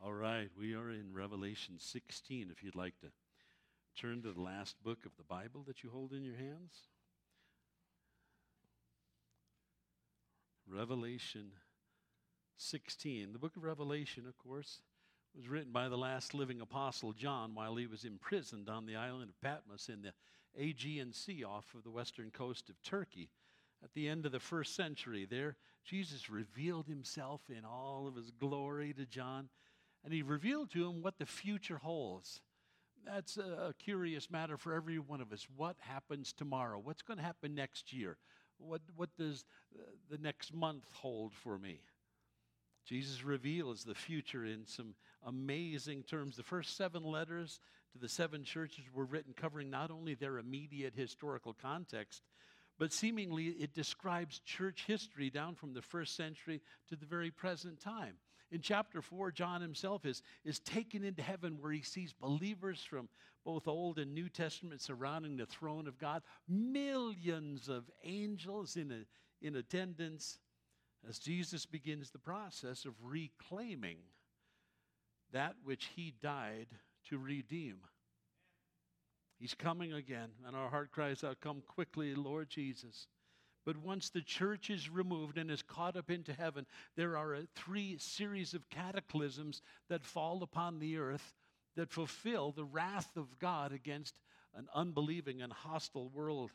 All right, we are in Revelation 16. If you'd like to turn to the last book of the Bible that you hold in your hands. Revelation 16. The book of Revelation, of course, was written by the last living apostle John while he was imprisoned on the island of Patmos in the Aegean Sea off of the western coast of Turkey. At the end of the first century there, Jesus revealed himself in all of his glory to John, and he revealed to him what the future holds. That's a curious matter for every one of us. What happens tomorrow? What's going to happen next year? What does the next month hold for me? Jesus reveals the future in some amazing terms. The first 7 letters to the 7 churches were written covering not only their immediate historical context, but seemingly it describes church history down from the first century to the very present time. In chapter 4, John himself is taken into heaven where he sees believers from both Old and New Testament surrounding the throne of God, millions of angels in attendance as Jesus begins the process of reclaiming that which he died to redeem. He's coming again, and our heart cries out, "Come quickly, Lord Jesus." But once the church is removed and is caught up into heaven, there are 3 series of cataclysms that fall upon the earth that fulfill the wrath of God against an unbelieving and hostile world.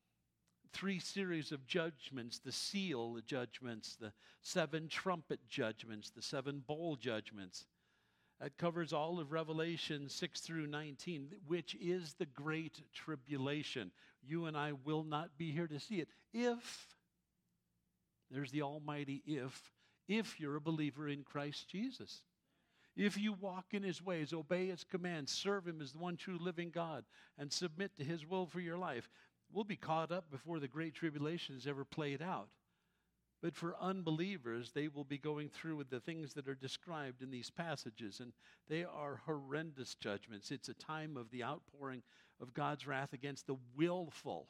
3 series of judgments: the seal judgments, the 7 trumpet judgments, the 7 bowl judgments. That covers all of Revelation 6 through 19, which is the Great Tribulation. You and I will not be here to see it if, there's the almighty if you're a believer in Christ Jesus. If you walk in his ways, obey his commands, serve him as the one true living God, and submit to his will for your life, we'll be caught up before the Great Tribulation is ever played out. But for unbelievers, they will be going through with the things that are described in these passages, and they are horrendous judgments. It's a time of the outpouring of God's wrath against the willful,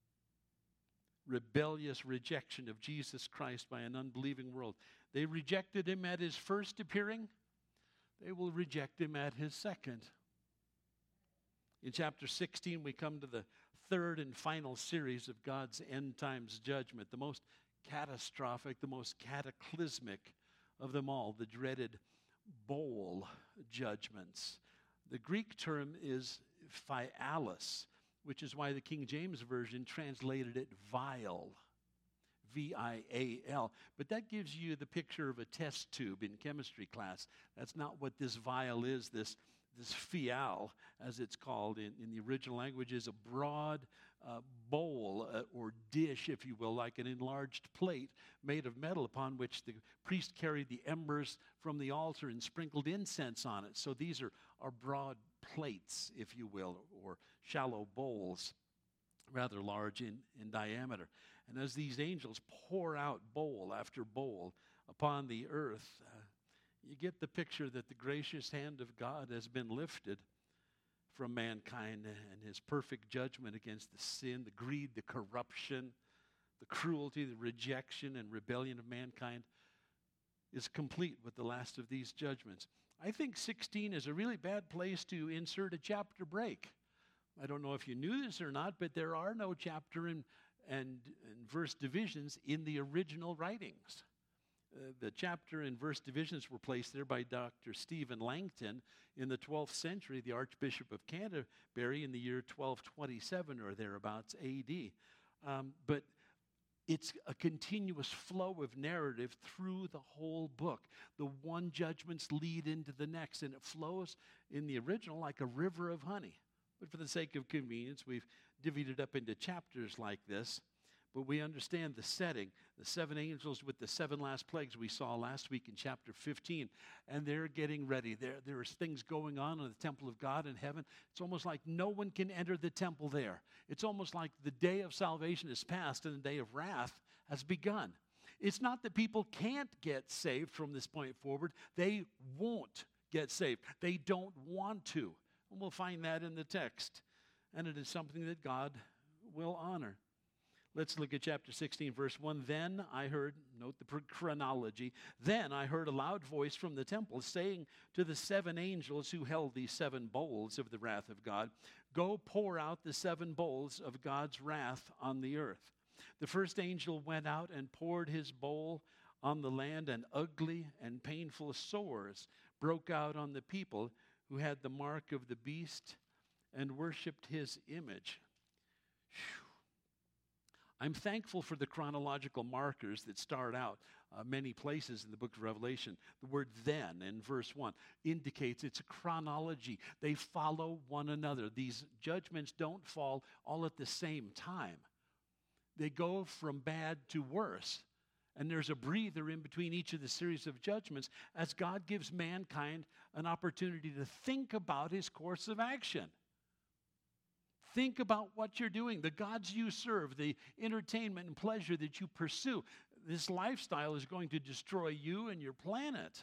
rebellious rejection of Jesus Christ by an unbelieving world. They rejected him at his first appearing. They will reject him at his second. In chapter 16, we come to the 3rd and final series of God's end times judgment, the most catastrophic, the most cataclysmic of them all, the dreaded bowl judgments. The Greek term is phialis, which is why the King James Version translated it vial, V-I-A-L. But that gives you the picture of a test tube in chemistry class. That's not what this vial is. This phial, as it's called in the original language, is a broad bowl or dish, if you will, like an enlarged plate made of metal upon which the priest carried the embers from the altar and sprinkled incense on it. So these are broad plates, if you will, or shallow bowls, rather large in diameter. And as these angels pour out bowl after bowl upon the earth, you get the picture that the gracious hand of God has been lifted from mankind, and his perfect judgment against the sin, the greed, the corruption, the cruelty, the rejection and rebellion of mankind is complete with the last of these judgments. I think 16 is a really bad place to insert a chapter break. I don't know if you knew this or not, but there are no chapter and verse divisions in the original writings. The chapter and verse divisions were placed there by Dr. Stephen Langton in the 12th century, the Archbishop of Canterbury in the year 1227 or thereabouts AD. But it's a continuous flow of narrative through the whole book. The one judgments lead into the next, and it flows in the original like a river of honey. But for the sake of convenience, we've divvied it up into chapters like this. But we understand the setting, the 7 angels with the 7 last plagues we saw last week in chapter 15. And they're getting ready. There's things going on in the temple of God in heaven. It's almost like no one can enter the temple there. It's almost like the day of salvation is past and the day of wrath has begun. It's not that people can't get saved from this point forward. They won't get saved. They don't want to. And we'll find that in the text. And it is something that God will honor. Let's look at chapter 16, verse 1. Then I heard, note the chronology, then I heard a loud voice from the temple saying to the 7 angels who held these 7 bowls of the wrath of God, go pour out the 7 bowls of God's wrath on the earth. The first angel went out and poured his bowl on the land, and ugly and painful sores broke out on the people who had the mark of the beast and worshipped his image. Whew. I'm thankful for the chronological markers that start out many places in the book of Revelation. The word then in verse 1 indicates it's a chronology. They follow one another. These judgments don't fall all at the same time. They go from bad to worse. And there's a breather in between each of the series of judgments as God gives mankind an opportunity to think about his course of action. Think about what you're doing, the gods you serve, the entertainment and pleasure that you pursue. This lifestyle is going to destroy you and your planet.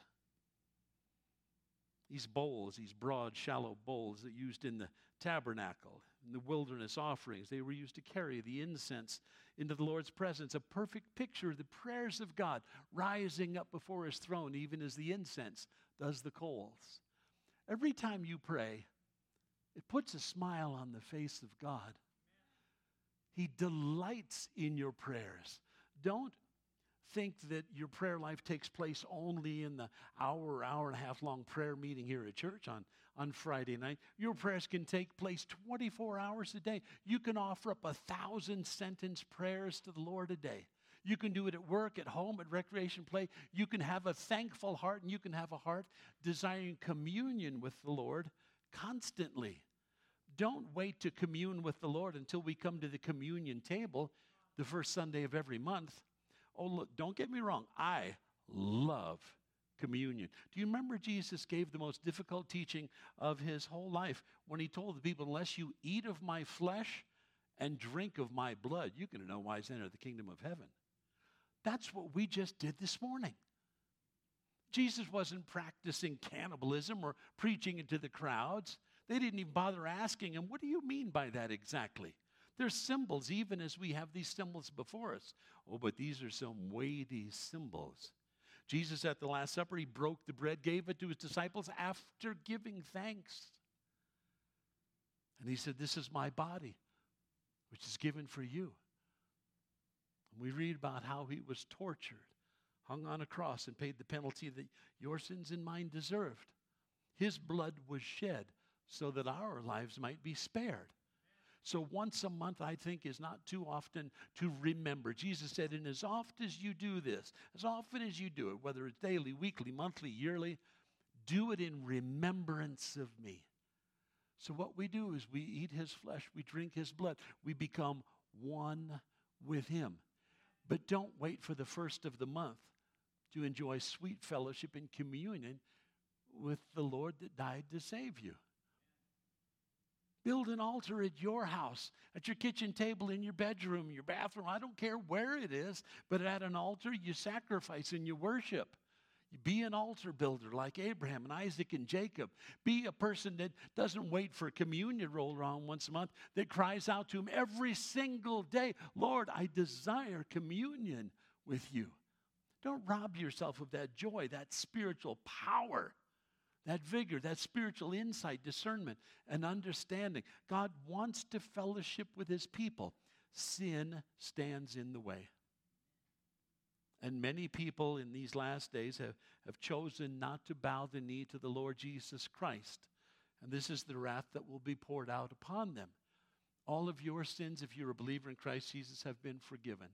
These bowls, these broad, shallow bowls that used in the tabernacle, in the wilderness offerings, they were used to carry the incense into the Lord's presence, a perfect picture of the prayers of God rising up before his throne, even as the incense does the coals. Every time you pray, it puts a smile on the face of God. He delights in your prayers. Don't think that your prayer life takes place only in the hour and a half long prayer meeting here at church on Friday night. Your prayers can take place 24 hours a day. You can offer up 1,000-sentence prayers to the Lord a day. You can do it at work, at home, at recreation play. You can have a thankful heart, and you can have a heart desiring communion with the Lord constantly. Don't wait to commune with the Lord until we come to the communion table the first Sunday of every month. Oh, look, don't get me wrong. I love communion. Do you remember Jesus gave the most difficult teaching of his whole life when he told the people, unless you eat of my flesh and drink of my blood, you can in no wise enter the kingdom of heaven. That's what we just did this morning. Jesus wasn't practicing cannibalism or preaching it to the crowds. They didn't even bother asking him, what do you mean by that exactly? There's symbols, even as we have these symbols before us. Oh, but these are some weighty symbols. Jesus at the Last Supper, he broke the bread, gave it to his disciples after giving thanks. And he said, this is my body, which is given for you. And we read about how he was tortured, hung on a cross, and paid the penalty that your sins and mine deserved. His blood was shed so that our lives might be spared. So once a month, I think, is not too often to remember. Jesus said, and as often as you do this, as often as you do it, whether it's daily, weekly, monthly, yearly, do it in remembrance of me. So what we do is we eat his flesh, we drink his blood, we become one with him. But don't wait for the first of the month to enjoy sweet fellowship and communion with the Lord that died to save you. Build an altar at your house, at your kitchen table, in your bedroom, your bathroom. I don't care where it is, but at an altar you sacrifice and you worship. Be an altar builder like Abraham and Isaac and Jacob. Be a person that doesn't wait for communion roll around once a month, that cries out to him every single day, Lord, I desire communion with you. Don't rob yourself of that joy, that spiritual power, that vigor, that spiritual insight, discernment, and understanding. God wants to fellowship with his people. Sin stands in the way. And many people in these last days have chosen not to bow the knee to the Lord Jesus Christ. And this is the wrath that will be poured out upon them. All of your sins, if you're a believer in Christ Jesus, have been forgiven.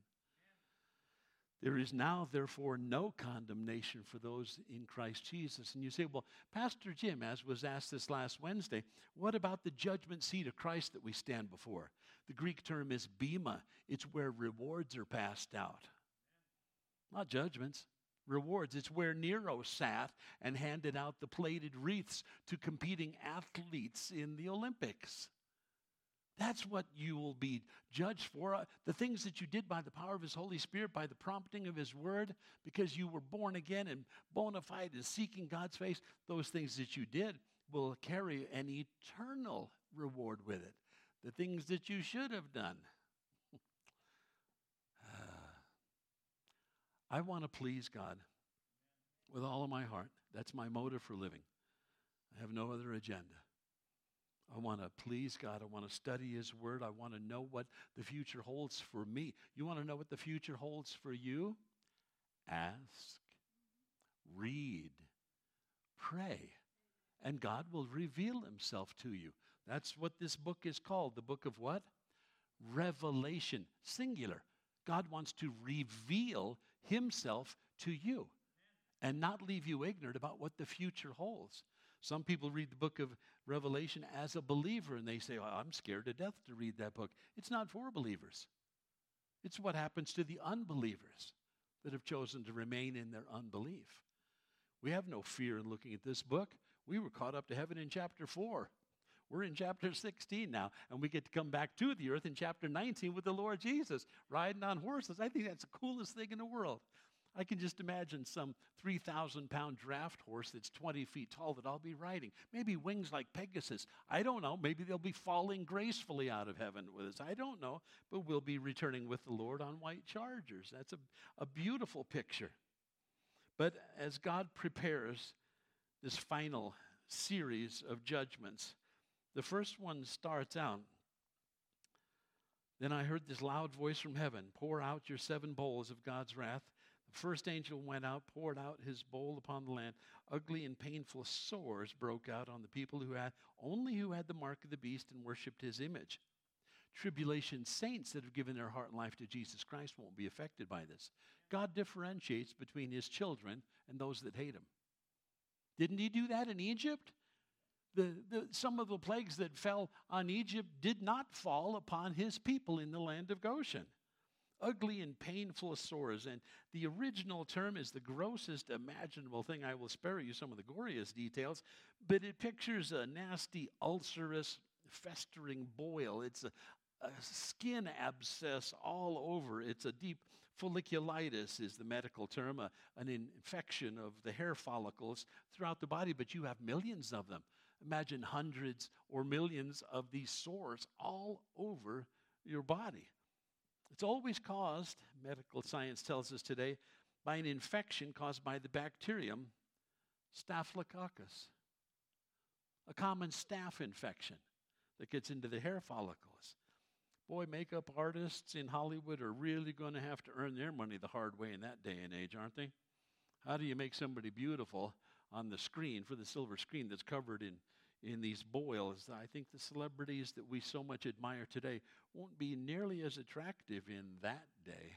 There is now, therefore, no condemnation for those in Christ Jesus. And you say, well, Pastor Jim, as was asked this last Wednesday, what about the judgment seat of Christ that we stand before? The Greek term is bema. It's where rewards are passed out. Not judgments, rewards. It's where Nero sat and handed out the plated wreaths to competing athletes in the Olympics. That's what you will be judged for. The things that you did by the power of his Holy Spirit, by the prompting of his word, because you were born again and bona fide and seeking God's face, those things that you did will carry an eternal reward with it. The things that you should have done, I want to please God with all of my heart. That's my motive for living. I have no other agenda. I want to please God. I want to study His Word. I want to know what the future holds for me. You want to know what the future holds for you? Ask, read, pray, and God will reveal Himself to you. That's what this book is called. The book of what? Revelation, singular. God wants to reveal Himself to you and not leave you ignorant about what the future holds. Some people read the book of Revelation as a believer, and they say, oh, I'm scared to death to read that book. It's not for believers. It's what happens to the unbelievers that have chosen to remain in their unbelief. We have no fear in looking at this book. We were caught up to heaven in chapter 4. We're in chapter 16 now, and we get to come back to the earth in chapter 19 with the Lord Jesus, riding on horses. I think that's the coolest thing in the world. I can just imagine some 3,000-pound draft horse that's 20 feet tall that I'll be riding. Maybe wings like Pegasus. I don't know. Maybe they'll be falling gracefully out of heaven with us. I don't know. But we'll be returning with the Lord on white chargers. That's a beautiful picture. But as God prepares this final series of judgments, the first one starts out, then I heard this loud voice from heaven, pour out your 7 bowls of God's wrath. The first angel went out, poured out his bowl upon the land. Ugly and painful sores broke out on the people who had the mark of the beast and worshipped his image. Tribulation saints that have given their heart and life to Jesus Christ won't be affected by this. God differentiates between His children and those that hate Him. Didn't He do that in Egypt? Some of the plagues that fell on Egypt did not fall upon His people in the land of Goshen. Ugly and painful sores. And the original term is the grossest imaginable thing. I will spare you some of the goriest details, but it pictures a nasty, ulcerous, festering boil. It's a skin abscess all over. It's a deep folliculitis is the medical term, an infection of the hair follicles throughout the body, but you have millions of them. Imagine hundreds or millions of these sores all over your body. It's always caused, medical science tells us today, by an infection caused by the bacterium Staphylococcus, a common staph infection that gets into the hair follicles. Boy, makeup artists in Hollywood are really going to have to earn their money the hard way in that day and age, aren't they? How do you make somebody beautiful on the screen, for the silver screen that's covered in these boils? I think the celebrities that we so much admire today won't be nearly as attractive in that day.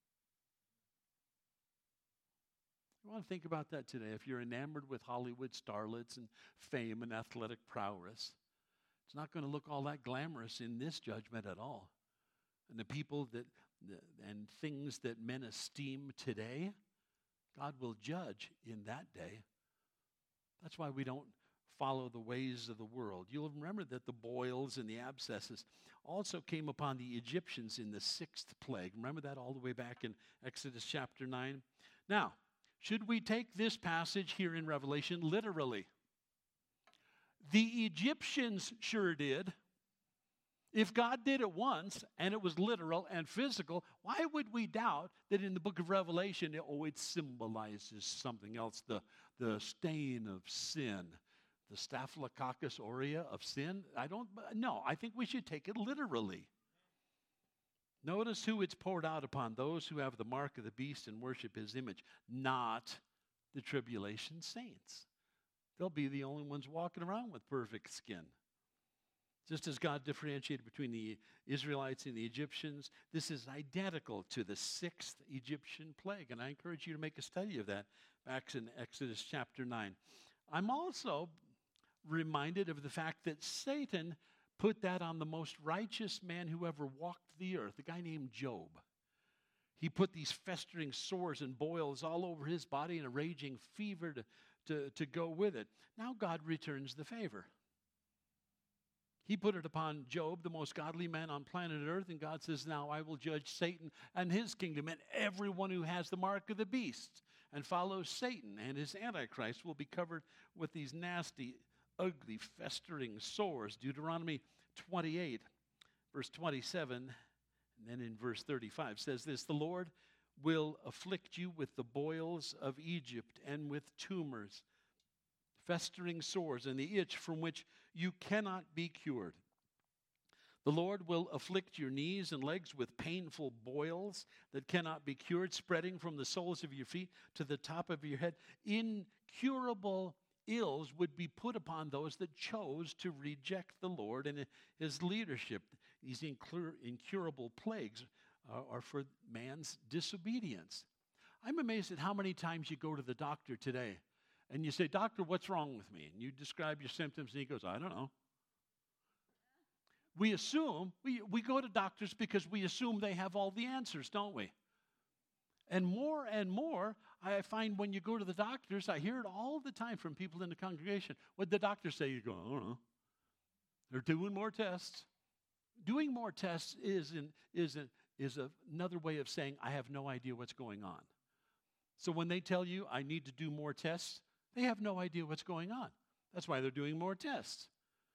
You want to think about that today. If you're enamored with Hollywood starlets and fame and athletic prowess, it's not going to look all that glamorous in this judgment at all. And the people and things that men esteem today, God will judge in that day. That's why we don't follow the ways of the world. You'll remember that the boils and the abscesses also came upon the Egyptians in the 6th plague. Remember that all the way back in Exodus chapter 9? Now, should we take this passage here in Revelation literally? The Egyptians sure did. If God did it once, and it was literal and physical, why would we doubt that in the book of Revelation, it symbolizes something else, the stain of sin, the Staphylococcus aureus of sin? I think we should take it literally. Notice who it's poured out upon, those who have the mark of the beast and worship his image, not the tribulation saints. They'll be the only ones walking around with perfect skin. Just as God differentiated between the Israelites and the Egyptians, this is identical to the 6th Egyptian plague. And I encourage you to make a study of that back in Exodus chapter 9. I'm also reminded of the fact that Satan put that on the most righteous man who ever walked the earth, a guy named Job. He put these festering sores and boils all over his body and a raging fever to go with it. Now God returns the favor. He put it upon Job, the most godly man on planet Earth, and God says, now I will judge Satan and his kingdom, and everyone who has the mark of the beast and follows Satan and his Antichrist will be covered with these nasty, ugly, festering sores. Deuteronomy 28, verse 27, and then in verse 35 says this, the Lord will afflict you with the boils of Egypt and with tumors, festering sores, and the itch from which you cannot be cured. The Lord will afflict your knees and legs with painful boils that cannot be cured, spreading from the soles of your feet to the top of your head. Incurable ills would be put upon those that chose to reject the Lord and his leadership. These incurable plagues are for man's disobedience. I'm amazed at how many times you go to the doctor today and you say, "Doctor, what's wrong with me?" And you describe your symptoms and he goes, "I don't know." We assume, we go to doctors because we assume they have all the answers, don't we? And more, I find when you go to the doctors, I hear it all the time from people in the congregation. What the doctors say, you go, "I don't know." They're doing more tests. Doing more tests is another way of saying, I have no idea what's going on. So when they tell you, I need to do more tests, they have no idea what's going on. That's why they're doing more tests.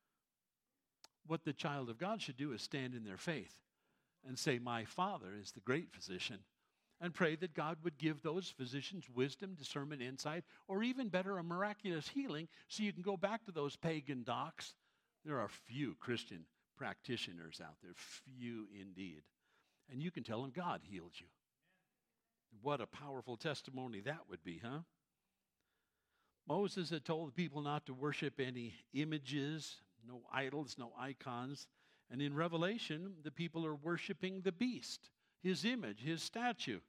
What the child of God should do is stand in their faith and say, "My Father is the great physician," and pray that God would give those physicians wisdom, discernment, insight, or even better, a miraculous healing so you can go back to those pagan docs. There are few Christian practitioners out there, few indeed. And you can tell them God healed you. What a powerful testimony that would be, huh? Moses had told the people not to worship any images, no idols, no icons. And in Revelation, the people are worshiping the beast, his image, his statue.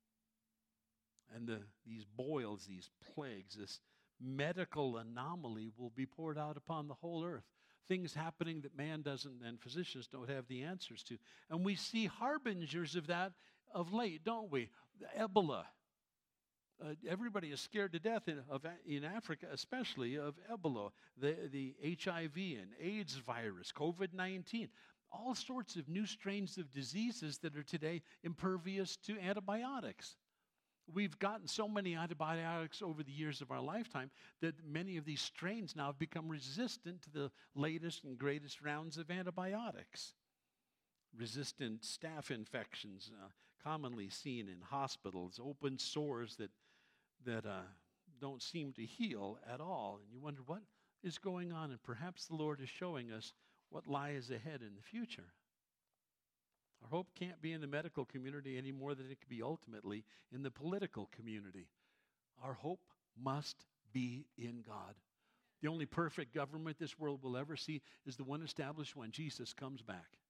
And these boils, these plagues, this medical anomaly will be poured out upon the whole earth. Things happening that man doesn't and physicians don't have the answers to. And we see harbingers of that of late, don't we? The Ebola. Everybody is scared to death in Africa, especially of Ebola, the HIV and AIDS virus, COVID-19, all sorts of new strains of diseases that are today impervious to antibiotics. We've gotten so many antibiotics over the years of our lifetime that many of these strains now have become resistant to the latest and greatest rounds of antibiotics. Resistant staph infections, commonly seen in hospitals, open sores that don't seem to heal at all. And you wonder what is going on, and perhaps the Lord is showing us what lies ahead in the future. Our hope can't be in the medical community any more than it could be ultimately in the political community. Our hope must be in God. The only perfect government this world will ever see is the one established when Jesus comes back.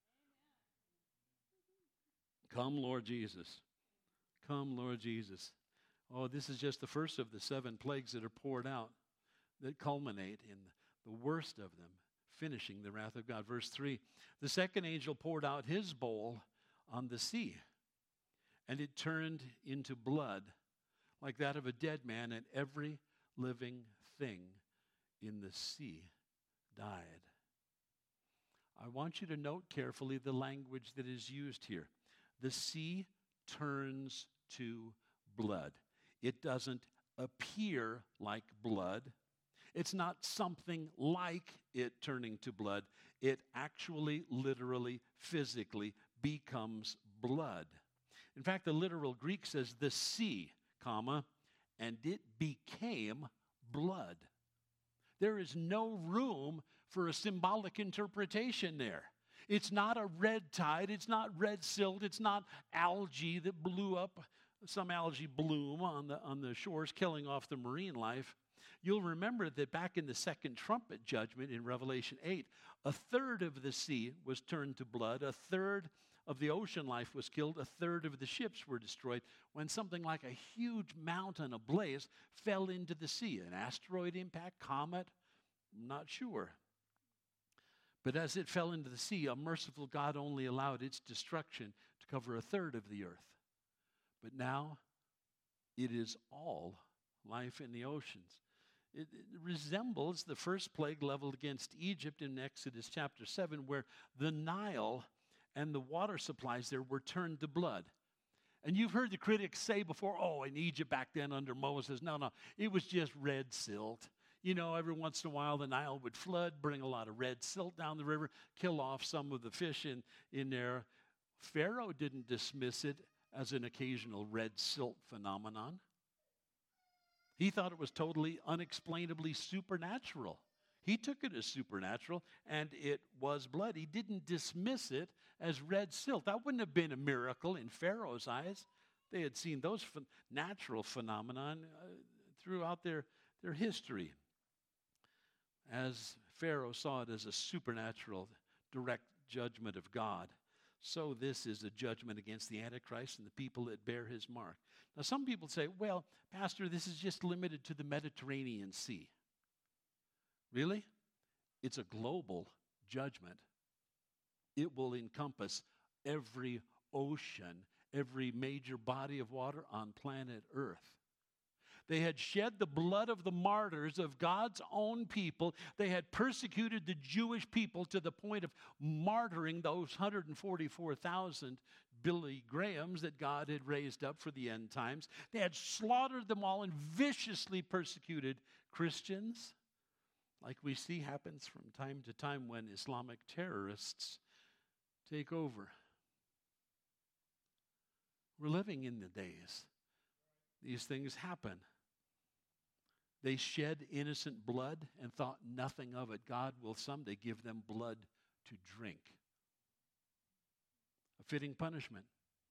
Come, Lord Jesus. Come, Lord Jesus. Oh, this is just the first of the 7 plagues that are poured out that culminate in the worst of them, finishing the wrath of God. Verse 3, the second angel poured out his bowl on the sea, and it turned into blood like that of a dead man, and every living thing in the sea died. I want you to note carefully the language that is used here. The sea turns to blood. It doesn't appear like blood. It's not something like it turning to blood. It actually, literally, physically becomes blood. In fact, the literal Greek says the sea, comma, and it became blood. There is no room for a symbolic interpretation there. It's not a red tide. It's not red silt. It's not algae that blew up, some algae bloom on the shores, killing off the marine life. You'll remember that back in the second trumpet judgment in Revelation 8, a third of the sea was turned to blood, a third of the ocean life was killed, a third of the ships were destroyed when something like a huge mountain ablaze fell into the sea. An asteroid impact, comet, I'm not sure. But as it fell into the sea, a merciful God only allowed its destruction to cover a third of the earth. But now it is all life in the oceans. It resembles the first plague leveled against Egypt in Exodus chapter 7, where the Nile and the water supplies there were turned to blood. And you've heard the critics say before, oh, in Egypt back then under Moses, no, it was just red silt. You know, every once in a while the Nile would flood, bring a lot of red silt down the river, kill off some of the fish in there. Pharaoh didn't dismiss it as an occasional red silt phenomenon. He thought it was totally unexplainably supernatural. He took it as supernatural, and it was blood. He didn't dismiss it as red silt. That wouldn't have been a miracle in Pharaoh's eyes. They had seen those natural phenomenon throughout their history. As Pharaoh saw it as a supernatural, direct judgment of God, so this is a judgment against the Antichrist and the people that bear his mark. Now, some people say, well, Pastor, this is just limited to the Mediterranean Sea. Really? It's a global judgment. It will encompass every ocean, every major body of water on planet Earth. They had shed the blood of the martyrs of God's own people. They had persecuted the Jewish people to the point of martyring those 144,000 Billy Grahams that God had raised up for the end times. They had slaughtered them all and viciously persecuted Christians, like we see happens from time to time when Islamic terrorists take over. We're living in the days. These things happen. They shed innocent blood and thought nothing of it. God will someday give them blood to drink. A fitting punishment.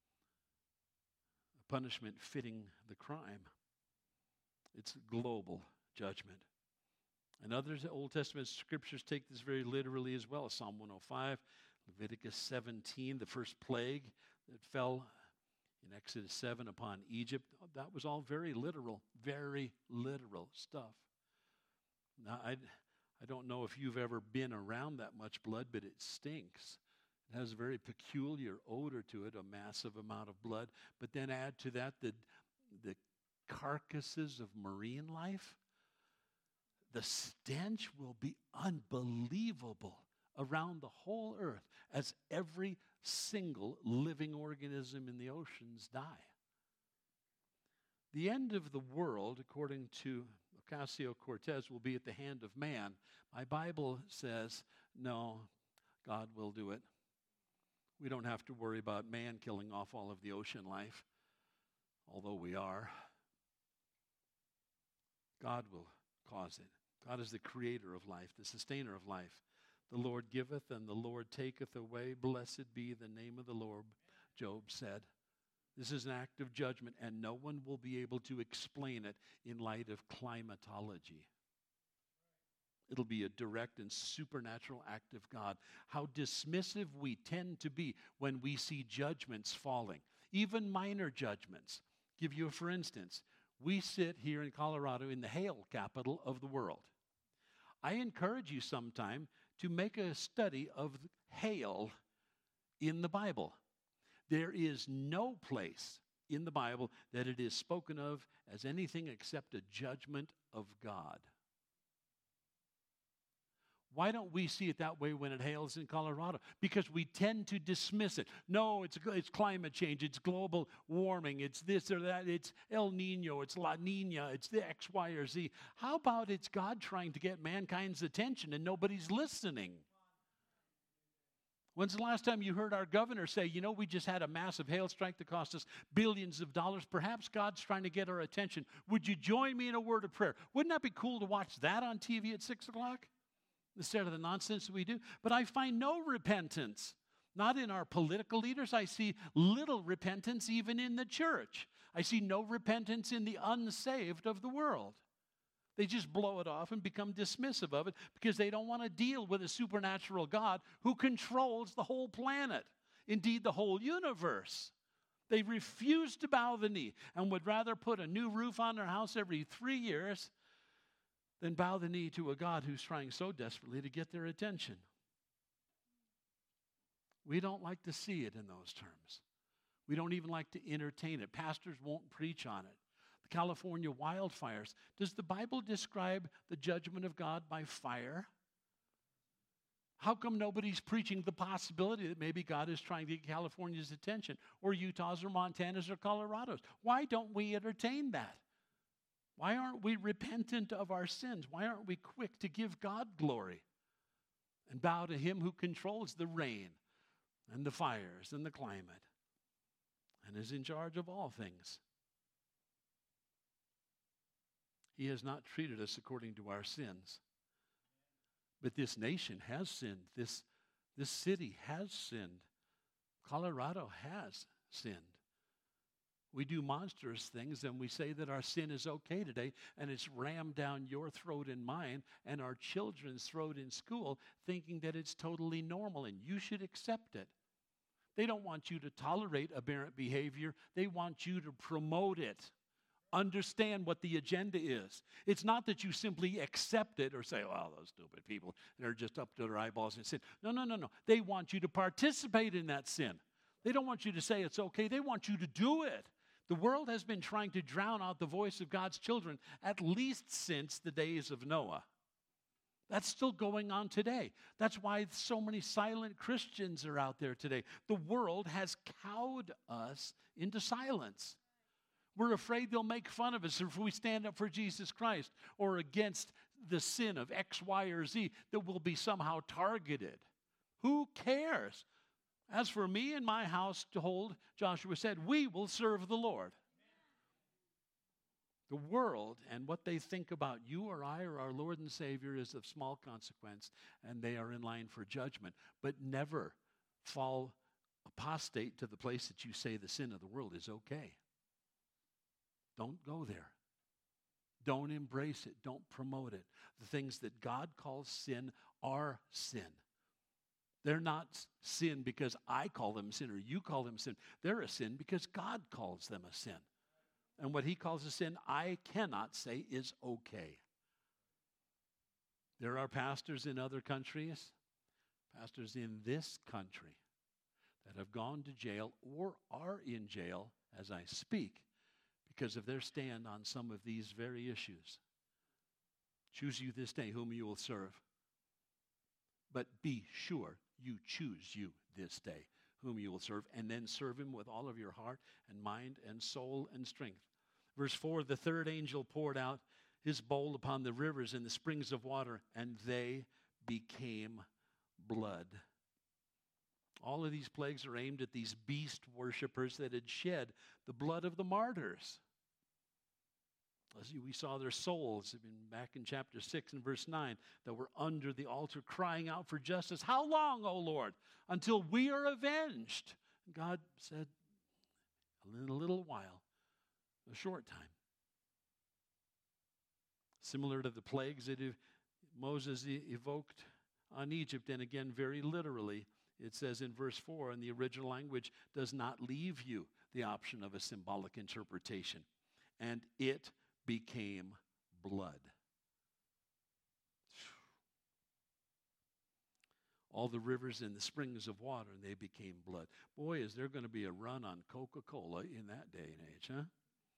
A punishment fitting the crime. It's global judgment. And other Old Testament scriptures take this very literally as well. Psalm 105, Leviticus 17, the first plague that fell in Exodus 7 upon Egypt. That was all very literal stuff. Now, I don't know if you've ever been around that much blood, but it stinks. It has a very peculiar odor to it, a massive amount of blood. But then add to that the carcasses of marine life. The stench will be unbelievable around the whole earth as every single living organism in the oceans die. The end of the world, according to Ocasio-Cortez, will be at the hand of man. My Bible says, no, God will do it. We don't have to worry about man killing off all of the ocean life, although we are. God will cause it. God is the creator of life, the sustainer of life. The Lord giveth and the Lord taketh away. Blessed be the name of the Lord, Job said. This is an act of judgment, and no one will be able to explain it in light of climatology. It'll be a direct and supernatural act of God. How dismissive we tend to be when we see judgments falling, even minor judgments. Give you a for instance. We sit here in Colorado in the hail capital of the world. I encourage you sometime to make a study of hail in the Bible. There is no place in the Bible that it is spoken of as anything except a judgment of God. Why don't we see it that way when it hails in Colorado? Because we tend to dismiss it. No, it's climate change, it's global warming, it's this or that, it's El Nino, it's La Nina, it's the X, Y, or Z. How about it's God trying to get mankind's attention and nobody's listening? When's the last time you heard our governor say, we just had a massive hail strike that cost us billions of dollars. Perhaps God's trying to get our attention. Would you join me in a word of prayer? Wouldn't that be cool to watch that on TV at 6 o'clock? Instead of the nonsense that we do. But I find no repentance. Not in our political leaders. I see little repentance even in the church. I see no repentance in the unsaved of the world. They just blow it off and become dismissive of it because they don't want to deal with a supernatural God who controls the whole planet, indeed the whole universe. They refuse to bow the knee and would rather put a new roof on their house every 3 years than bow the knee to a God who's trying so desperately to get their attention. We don't like to see it in those terms. We don't even like to entertain it. Pastors won't preach on it. The California wildfires. Does the Bible describe the judgment of God by fire? How come nobody's preaching the possibility that maybe God is trying to get California's attention, or Utah's or Montana's or Colorado's? Why don't we entertain that? Why aren't we repentant of our sins? Why aren't we quick to give God glory and bow to him who controls the rain and the fires and the climate? and is in charge of all things. He has not treated us according to our sins. But this nation has sinned. This city has sinned. Colorado has sinned. We do monstrous things and we say that our sin is okay today, and it's rammed down your throat and mine and our children's throat in school, thinking that it's totally normal and you should accept it. They don't want you to tolerate aberrant behavior. They want you to promote it. Understand what the agenda is. It's not that you simply accept it or say, well, those stupid people, they're just up to their eyeballs in sin. No. They want you to participate in that sin. They don't want you to say it's okay. They want you to do it. The world has been trying to drown out the voice of God's children at least since the days of Noah. That's still going on today. That's why so many silent Christians are out there today. The world has cowed us into silence. We're afraid they'll make fun of us if we stand up for Jesus Christ or against the sin of X, Y, or Z, that we'll be somehow targeted. Who cares? As for me and my household, Joshua said, we will serve the Lord. The world and what they think about you or I or our Lord and Savior is of small consequence, and they are in line for judgment. But never fall apostate to the place that you say the sin of the world is okay. Don't go there. Don't embrace it. Don't promote it. The things that God calls sin are sin. They're not sin because I call them sin or you call them sin. They're a sin because God calls them a sin. And what he calls a sin, I cannot say is okay. There are pastors in other countries, pastors in this country, that have gone to jail or are in jail as I speak because of their stand on some of these very issues. Choose you this day whom you will serve. But be sure you choose you this day whom you will serve, and then serve him with all of your heart and mind and soul and strength. Verse 4, the third angel poured out his bowl upon the rivers and the springs of water, and they became blood. All of these plagues are aimed at these beast worshipers that had shed the blood of the martyrs. As we saw their souls back in chapter 6 and verse 9 that were under the altar crying out for justice. How long, O Lord, until we are avenged? God said, in a little while, a short time. Similar to the plagues that Moses evoked on Egypt, and again very literally, it says in verse 4, in the original language, does not leave you the option of a symbolic interpretation. And it became blood. All the rivers and the springs of water, and they became blood. Boy, is there going to be a run on Coca-Cola in that day and age, huh?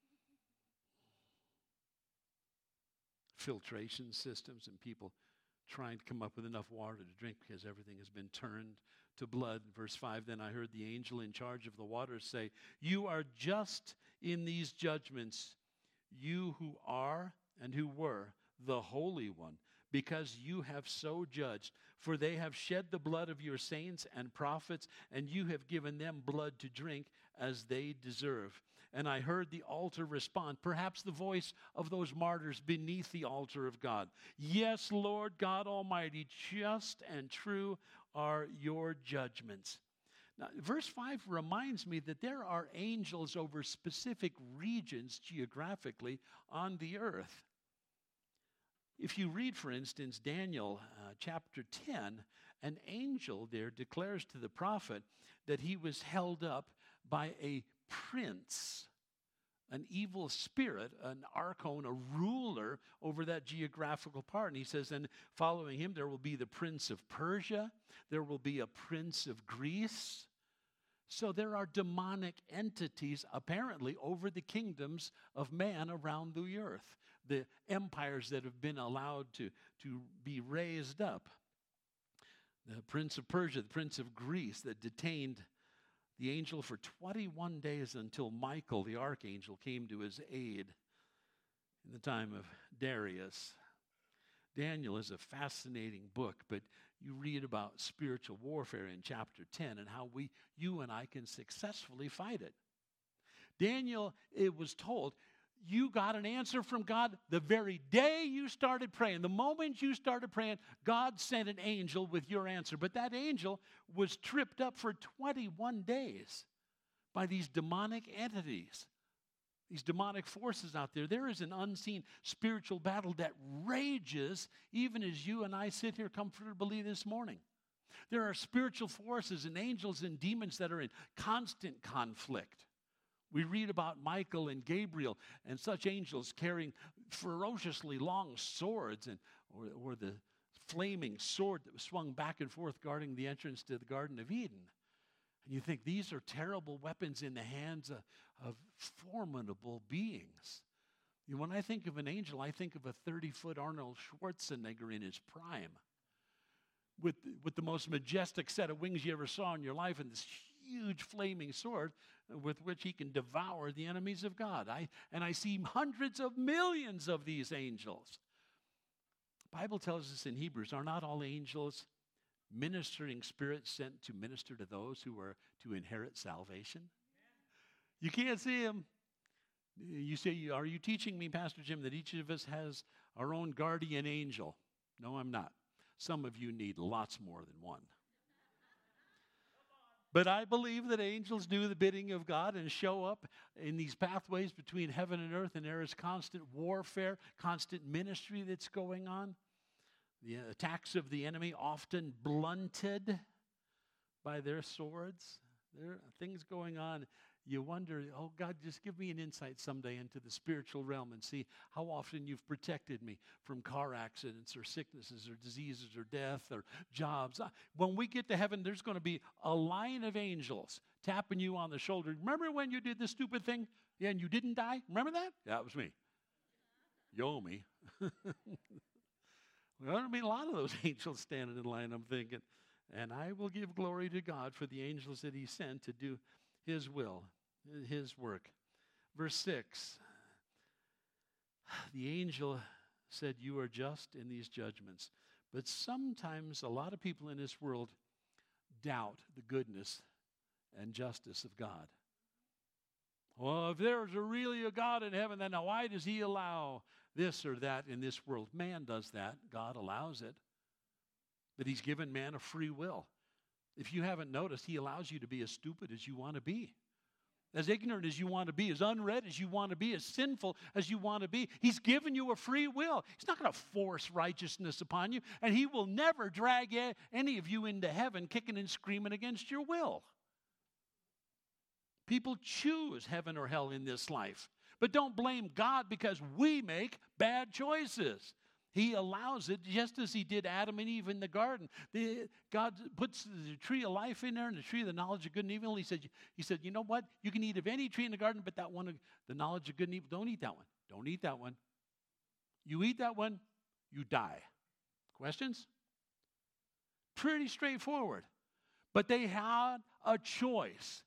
Filtration systems and people trying to come up with enough water to drink because everything has been turned to blood. Verse 5, then I heard the angel in charge of the waters say, you are just in these judgments, you who are and who were the Holy One, because you have so judged. For they have shed the blood of your saints and prophets, and you have given them blood to drink as they deserve. And I heard the altar respond, perhaps the voice of those martyrs beneath the altar of God. Yes, Lord God Almighty, just and true are your judgments. Now, verse 5 reminds me that there are angels over specific regions geographically on the earth. If you read, for instance, Daniel chapter 10, an angel there declares to the prophet that he was held up by a prince, an evil spirit, an archon, a ruler over that geographical part. And he says, and following him, there will be the prince of Persia, there will be a prince of Greece. So there are demonic entities apparently over the kingdoms of man around the earth, the empires that have been allowed to be raised up. The prince of Persia, the prince of Greece that detained the angel for 21 days until Michael, the archangel, came to his aid in the time of Darius. Daniel is a fascinating book, but you read about spiritual warfare in chapter 10 and how you and I can successfully fight it. Daniel, it was told, you got an answer from God the very day you started praying. The moment you started praying, God sent an angel with your answer. But that angel was tripped up for 21 days by these demonic entities, these demonic forces out there. There is an unseen spiritual battle that rages even as you and I sit here comfortably this morning. There are spiritual forces and angels and demons that are in constant conflict. We read about Michael and Gabriel and such angels carrying ferociously long swords, or the flaming sword that was swung back and forth guarding the entrance to the Garden of Eden. And you think these are terrible weapons in the hands of formidable beings. When I think of an angel, I think of a 30-foot Arnold Schwarzenegger in his prime, with the most majestic set of wings you ever saw in your life, and this huge flaming sword with which he can devour the enemies of God. I see hundreds of millions of these angels. The Bible tells us in Hebrews, are not all angels ministering spirits sent to minister to those who are to inherit salvation? You can't see them. You say, are you teaching me, Pastor Jim, that each of us has our own guardian angel? No, I'm not. Some of you need lots more than one. But I believe that angels do the bidding of God and show up in these pathways between heaven and earth, and there is constant warfare, constant ministry that's going on. The attacks of the enemy often blunted by their swords. There are things going on. You wonder, oh God, just give me an insight someday into the spiritual realm and see how often you've protected me from car accidents or sicknesses or diseases or death or jobs. When we get to heaven, there's going to be a line of angels tapping you on the shoulder. Remember when you did this stupid thing? Yeah, and you didn't die? Remember that? Yeah, that was me. You owe me. Well, there'll be a lot of those angels standing in line, I'm thinking. And I will give glory to God for the angels that he sent to do his will, his work. Verse 6, the angel said, you are just in these judgments. But sometimes a lot of people in this world doubt the goodness and justice of God. Well, if there's really a God in heaven, then why does he allow this or that in this world? Man does that. God allows it. But he's given man a free will. If you haven't noticed, he allows you to be as stupid as you want to be, as ignorant as you want to be, as unread as you want to be, as sinful as you want to be. He's given you a free will. He's not going to force righteousness upon you, and he will never drag any of you into heaven kicking and screaming against your will. People choose heaven or hell in this life, but don't blame God because we make bad choices. He allows it just as he did Adam and Eve in the garden. God puts the tree of life in there and the tree of the knowledge of good and evil. He said, you know what? You can eat of any tree in the garden, but that one, the knowledge of good and evil, don't eat that one. Don't eat that one. You eat that one, you die. Questions? Pretty straightforward. But they had a choice.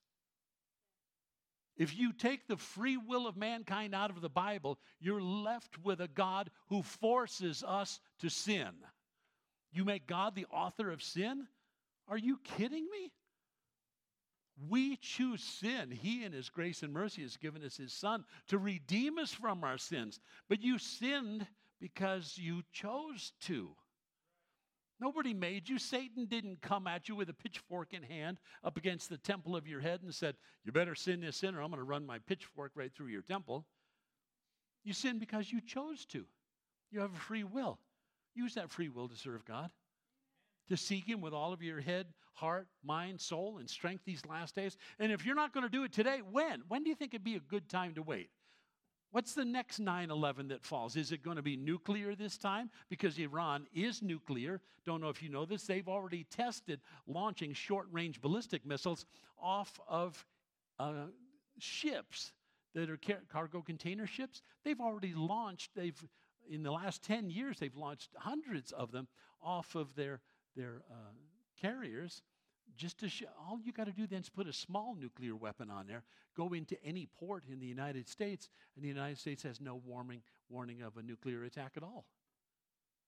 If you take the free will of mankind out of the Bible, you're left with a God who forces us to sin. You make God the author of sin? Are you kidding me? We choose sin. He in his grace and mercy has given us his Son to redeem us from our sins. But you sinned because you chose to. Nobody made you. Satan didn't come at you with a pitchfork in hand up against the temple of your head and said, you better sin this sin or I'm going to run my pitchfork right through your temple. You sin because you chose to. You have a free will. Use that free will to serve God, to seek him with all of your head, heart, mind, soul, and strength these last days. And if you're not going to do it today, when? When do you think it'd be a good time to wait? What's the next 9/11 that falls? Is it going to be nuclear this time? Because Iran is nuclear. Don't know if you know this. They've already tested launching short-range ballistic missiles off of ships that are cargo container ships. They've already launched, in the last 10 years, they've launched hundreds of them off of their carriers. Just to all you got to do then is put a small nuclear weapon on there, go into any port in the United States, and the United States has no warning of a nuclear attack at all.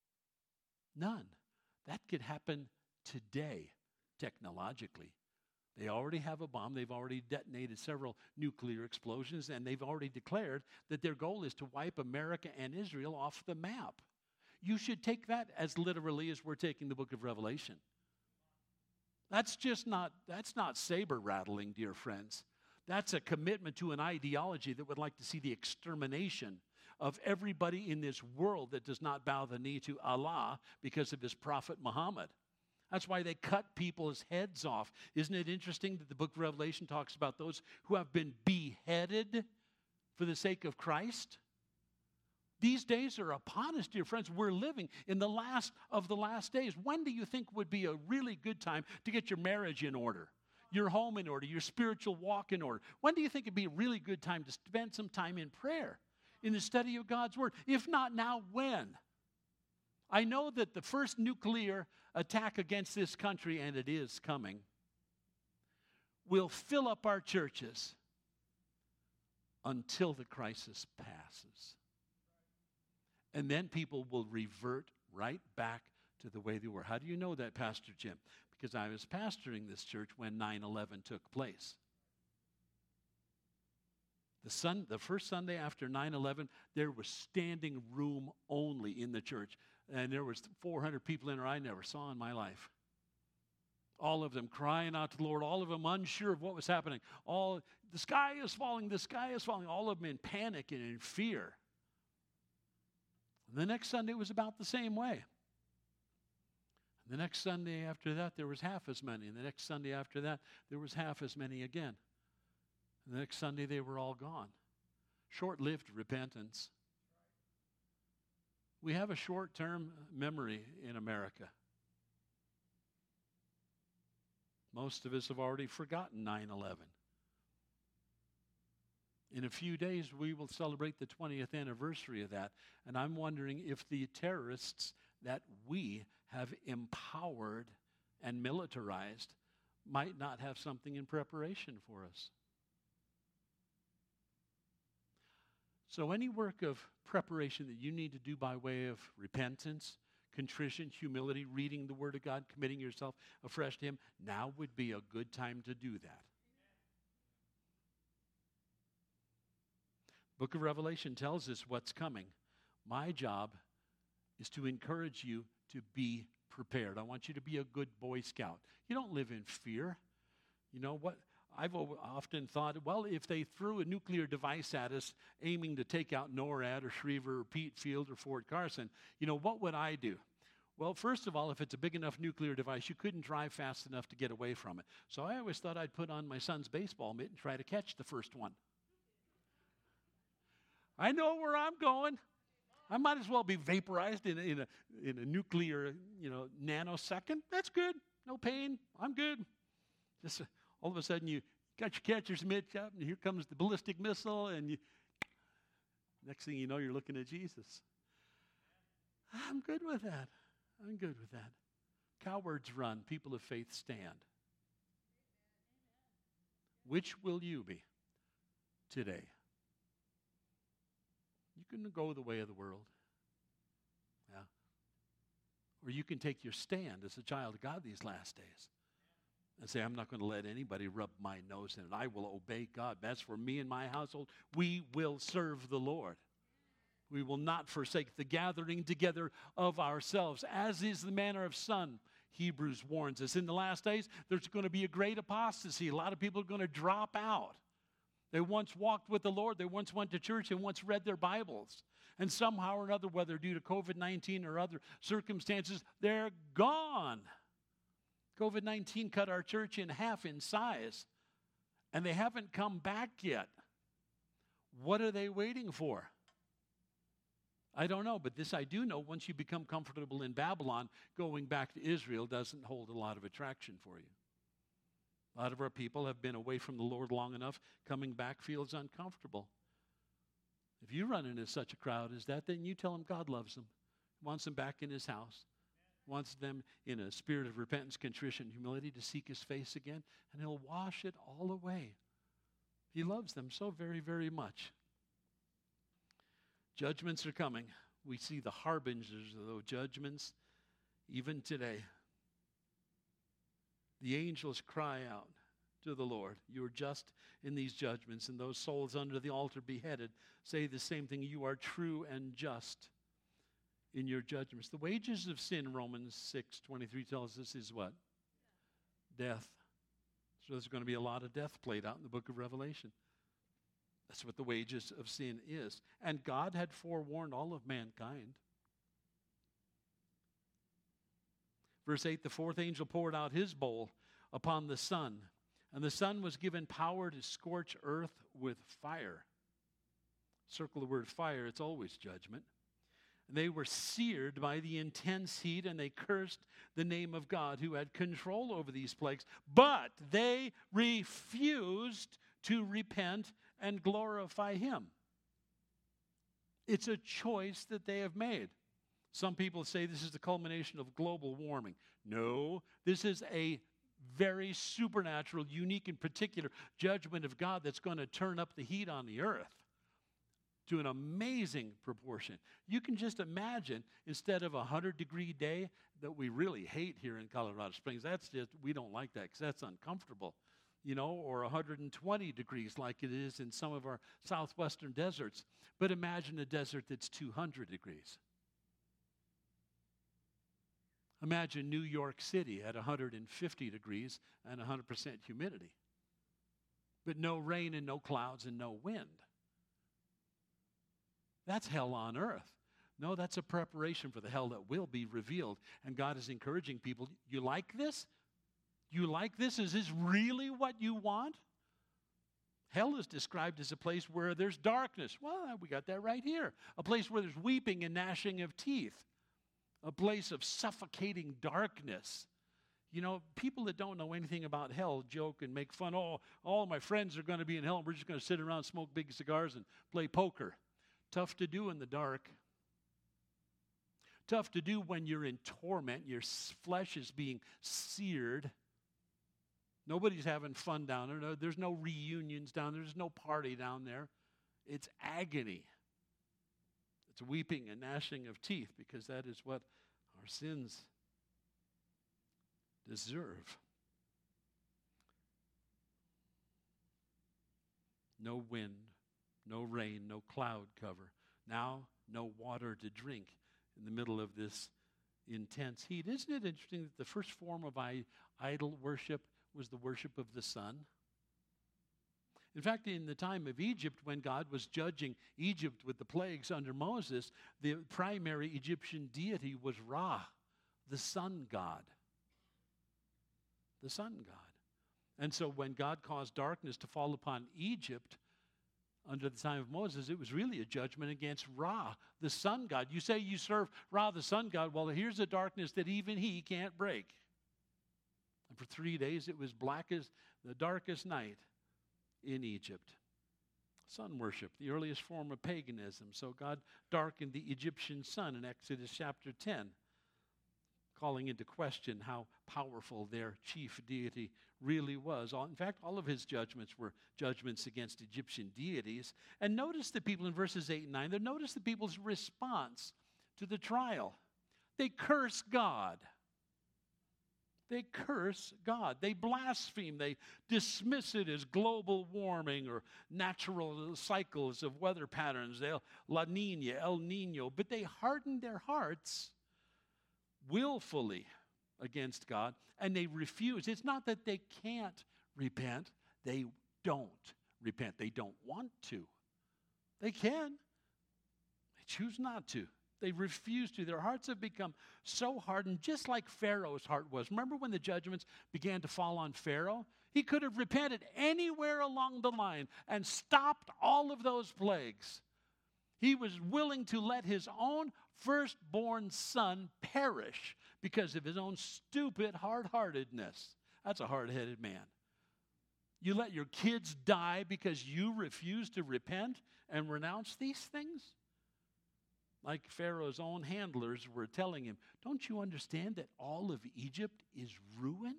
None. That could happen today, technologically. They already have a bomb. They've already detonated several nuclear explosions, and they've already declared that their goal is to wipe America and Israel off the map. You should take that as literally as we're taking the book of Revelation. That's not saber rattling, dear friends. That's a commitment to an ideology that would like to see the extermination of everybody in this world that does not bow the knee to Allah because of his prophet Muhammad. That's why they cut people's heads off. Isn't it interesting that the book of Revelation talks about those who have been beheaded for the sake of Christ? These days are upon us, dear friends. We're living in the last of the last days. When do you think would be a really good time to get your marriage in order, your home in order, your spiritual walk in order? When do you think it'd be a really good time to spend some time in prayer, in the study of God's Word? If not now, when? I know that the first nuclear attack against this country, and it is coming, will fill up our churches until the crisis passes. And then people will revert right back to the way they were. How do you know that, Pastor Jim? Because I was pastoring this church when 9/11 took place. The first Sunday after 9/11, there was standing room only in the church. And there was 400 people in there I never saw in my life. All of them crying out to the Lord, all of them unsure of what was happening. The sky is falling, the sky is falling. All of them in panic and in fear. And the next Sunday was about the same way. And the next Sunday after that, there was half as many. And the next Sunday after that, there was half as many again. And the next Sunday, they were all gone. Short-lived repentance. We have a short-term memory in America. Most of us have already forgotten 9/11. In a few days, we will celebrate the 20th anniversary of that. And I'm wondering if the terrorists that we have empowered and militarized might not have something in preparation for us. So any work of preparation that you need to do by way of repentance, contrition, humility, reading the Word of God, committing yourself afresh to Him, now would be a good time to do that. Book of Revelation tells us what's coming. My job is to encourage you to be prepared. I want you to be a good Boy Scout. You don't live in fear. You know what? I've often thought, well, if they threw a nuclear device at us aiming to take out NORAD or Schriever or Pete Field or Fort Carson, what would I do? Well, first of all, if it's a big enough nuclear device, you couldn't drive fast enough to get away from it. So I always thought I'd put on my son's baseball mitt and try to catch the first one. I know where I'm going. I might as well be vaporized in a nuclear, nanosecond. That's good. No pain. I'm good. Just all of a sudden you got your catcher's mitt up, and here comes the ballistic missile, and next thing you know, you're looking at Jesus. I'm good with that. I'm good with that. Cowards run. People of faith stand. Which will you be today? You can go the way of the world. Yeah. Or you can take your stand as a child of God these last days and say, I'm not going to let anybody rub my nose in it. I will obey God. That's for me and my household. We will serve the Lord. We will not forsake the gathering together of ourselves, as is the manner of some. Hebrews warns us. In the last days, there's going to be a great apostasy. A lot of people are going to drop out. They once walked with the Lord. They once went to church and once read their Bibles. And somehow or another, whether due to COVID-19 or other circumstances, they're gone. COVID-19 cut our church in half in size, and they haven't come back yet. What are they waiting for? I don't know, but this I do know. Once you become comfortable in Babylon, going back to Israel doesn't hold a lot of attraction for you. A lot of our people have been away from the Lord long enough. Coming back feels uncomfortable. If you run into such a crowd as that, then you tell them God loves them, wants them back in His house, wants them in a spirit of repentance, contrition, humility to seek His face again, and He'll wash it all away. He loves them so very, very much. Judgments are coming. We see the harbingers of those judgments even today. The angels cry out. to the Lord. You are just in these judgments, and those souls under the altar beheaded say the same thing. You are true and just in your judgments. The wages of sin, Romans 6:23 tells us, is what? Death. So there's going to be a lot of death played out in the book of Revelation. That's what the wages of sin is. And God had forewarned all of mankind. Verse 8, the fourth angel poured out his bowl upon the sun, and the sun was given power to scorch earth with fire. Circle the word fire, it's always judgment. And they were seared by the intense heat, and they cursed the name of God who had control over these plagues. But they refused to repent and glorify him. It's a choice that they have made. Some people say this is the culmination of global warming. No, this is a very supernatural, unique, and particular judgment of God that's going to turn up the heat on the earth to an amazing proportion. You can just imagine, instead of a 100-degree day that we really hate here in Colorado Springs, we don't like that because that's uncomfortable, or 120 degrees like it is in some of our southwestern deserts. But imagine a desert that's 200 degrees. Imagine New York City at 150 degrees and 100% humidity. But no rain and no clouds and no wind. That's hell on earth. No, that's a preparation for the hell that will be revealed. And God is encouraging people, you like this? You like this? Is this really what you want? Hell is described as a place where there's darkness. Well, we got that right here. A place where there's weeping and gnashing of teeth. A place of suffocating darkness. People that don't know anything about hell joke and make fun. Oh, all my friends are going to be in hell, and we're just going to sit around, smoke big cigars, and play poker. Tough to do in the dark. Tough to do when you're in torment. Your flesh is being seared. Nobody's having fun down there. There's no reunions down there. There's no party down there. It's agony. It's weeping and gnashing of teeth, because that is what our sins deserve. No wind, no rain, no cloud cover. Now, no water to drink in the middle of this intense heat. Isn't it interesting that the first form of idol worship was the worship of the sun? In fact, in the time of Egypt, when God was judging Egypt with the plagues under Moses, the primary Egyptian deity was Ra, the sun god. The sun god. And so when God caused darkness to fall upon Egypt under the time of Moses, it was really a judgment against Ra, the sun god. You say you serve Ra, the sun god. Well, here's a darkness that even he can't break. And for 3 days, it was black as the darkest night in Egypt. Sun worship, the earliest form of paganism. So God darkened the Egyptian sun in Exodus chapter 10, calling into question how powerful their chief deity really was. In fact, all of his judgments were judgments against Egyptian deities. And notice the people in verses 8 and 9, notice the people's response to the trial. They curse God. They curse God. They blaspheme. They dismiss it as global warming or natural cycles of weather patterns. La Nina, El Nino. But they harden their hearts willfully against God, and they refuse. It's not that they can't repent. They don't repent. They don't want to. They can. They choose not to. They refuse to. Their hearts have become so hardened, just like Pharaoh's heart was. Remember when the judgments began to fall on Pharaoh? He could have repented anywhere along the line and stopped all of those plagues. He was willing to let his own firstborn son perish because of his own stupid hard-heartedness. That's a hard-headed man. You let your kids die because you refuse to repent and renounce these things? Like Pharaoh's own handlers were telling him, don't you understand that all of Egypt is ruined?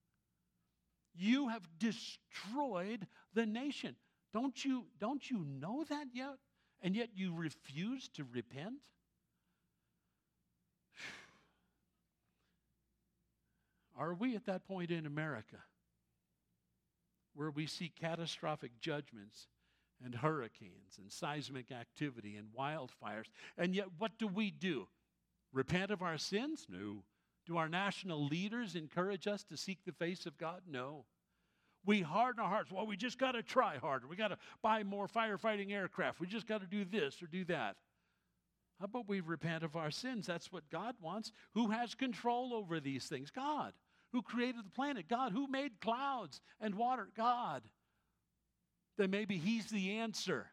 You have destroyed the nation. Don't you know that yet? And yet you refuse to repent? Are we at that point in America? where we see catastrophic judgments and hurricanes and seismic activity and wildfires. And yet, what do? Repent of our sins? No. Do our national leaders encourage us to seek the face of God? No. We harden our hearts. Well, we just got to try harder. We got to buy more firefighting aircraft. We just got to do this or do that. How about we repent of our sins? That's what God wants. Who has control over these things? God. Who created the planet? God. Who made clouds and water? God. Then maybe He's the answer.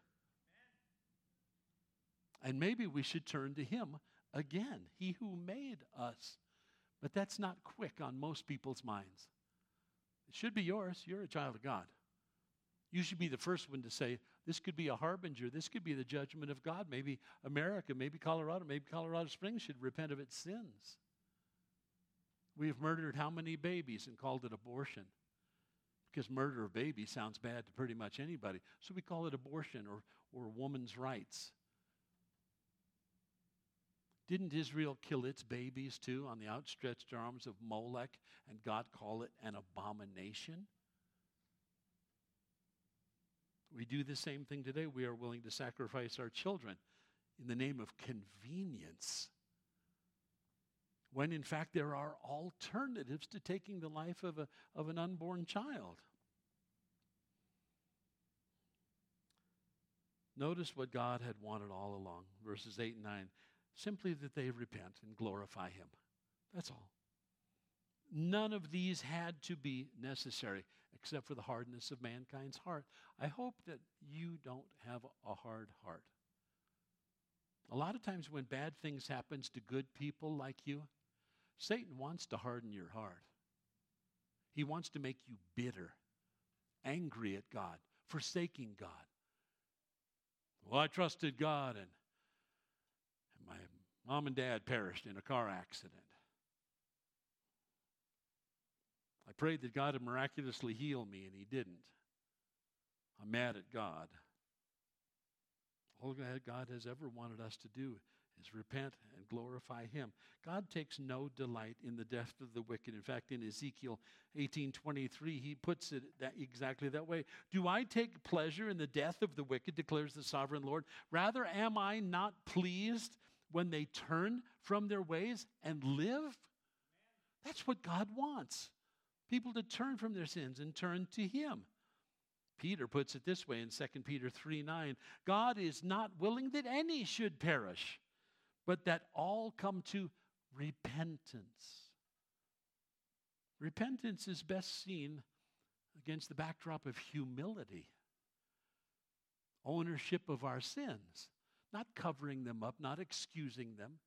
And maybe we should turn to Him again, He who made us. But that's not quick on most people's minds. It should be yours. You're a child of God. You should be the first one to say, this could be a harbinger. This could be the judgment of God. Maybe America, maybe Colorado Springs should repent of its sins. We have murdered how many babies and called it abortion? Because murder of babies sounds bad to pretty much anybody. So we call it abortion or woman's rights. Didn't Israel kill its babies too on the outstretched arms of Molech, and God call it an abomination? We do the same thing today. We are willing to sacrifice our children in the name of convenience, when in fact there are alternatives to taking the life of an unborn child. Notice what God had wanted all along, verses 8 and 9. Simply that they repent and glorify Him. That's all. None of these had to be necessary except for the hardness of mankind's heart. I hope that you don't have a hard heart. A lot of times when bad things happen to good people like you, Satan wants to harden your heart. He wants to make you bitter, angry at God, forsaking God. Well, I trusted God and my mom and dad perished in a car accident. I prayed that God would miraculously heal me, and He didn't. I'm mad at God. All God has ever wanted us to do is repent and glorify Him. God takes no delight in the death of the wicked. In fact, in Ezekiel 18:23, He puts it exactly that way. Do I take pleasure in the death of the wicked, declares the sovereign Lord? Rather, am I not pleased when they turn from their ways and live? That's what God wants. People to turn from their sins and turn to Him. Peter puts it this way in 2 Peter 3:9. God is not willing that any should perish, but that all come to repentance. Repentance is best seen against the backdrop of humility. Ownership of our sins. Not covering them up, not excusing them.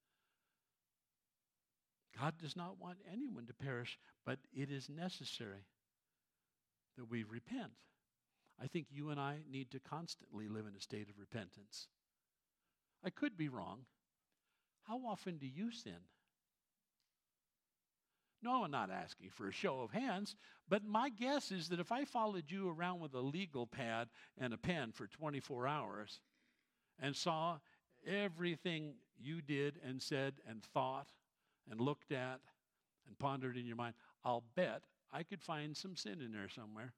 God does not want anyone to perish, but it is necessary that we repent. I think you and I need to constantly live in a state of repentance. I could be wrong. How often do you sin? No, I'm not asking for a show of hands, but my guess is that if I followed you around with a legal pad and a pen for 24 hours, and saw everything you did and said and thought and looked at and pondered in your mind, I'll bet I could find some sin in there somewhere.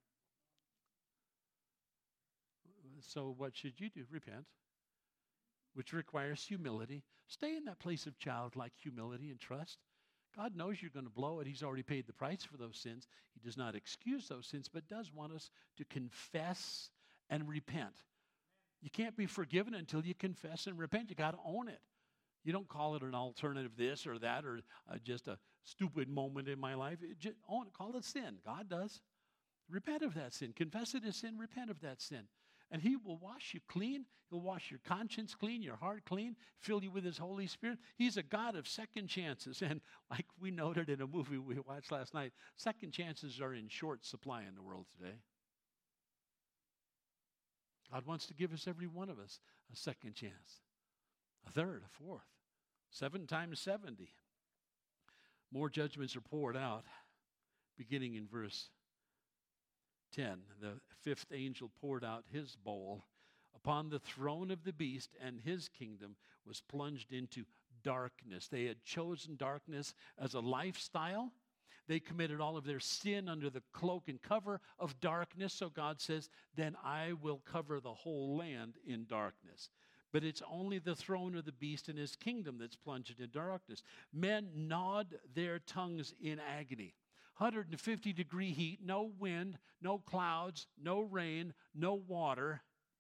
So what should you do? Repent, which requires humility. Stay in that place of childlike humility and trust. God knows you're going to blow it. He's already paid the price for those sins. He does not excuse those sins, but does want us to confess and repent. You can't be forgiven until you confess and repent. You got to own it. You don't call it an alternative this or that or just a stupid moment in my life. Just own it. Call it sin. God does. Repent of that sin. Confess it as sin. Repent of that sin. And He will wash you clean. He'll wash your conscience clean, your heart clean, fill you with His Holy Spirit. He's a God of second chances. And like we noted in a movie we watched last night, second chances are in short supply in the world today. God wants to give us, every one of us, a second chance, a third, a fourth, 7 times 70. More judgments are poured out, beginning in verse 10. The 5th angel poured out his bowl upon the throne of the beast, and his kingdom was plunged into darkness. They had chosen darkness as a lifestyle. They committed all of their sin under the cloak and cover of darkness. So God says, then I will cover the whole land in darkness. But it's only the throne of the beast and his kingdom that's plunged in darkness. Men gnawed their tongues in agony. 150-degree heat, no wind, no clouds, no rain, no water.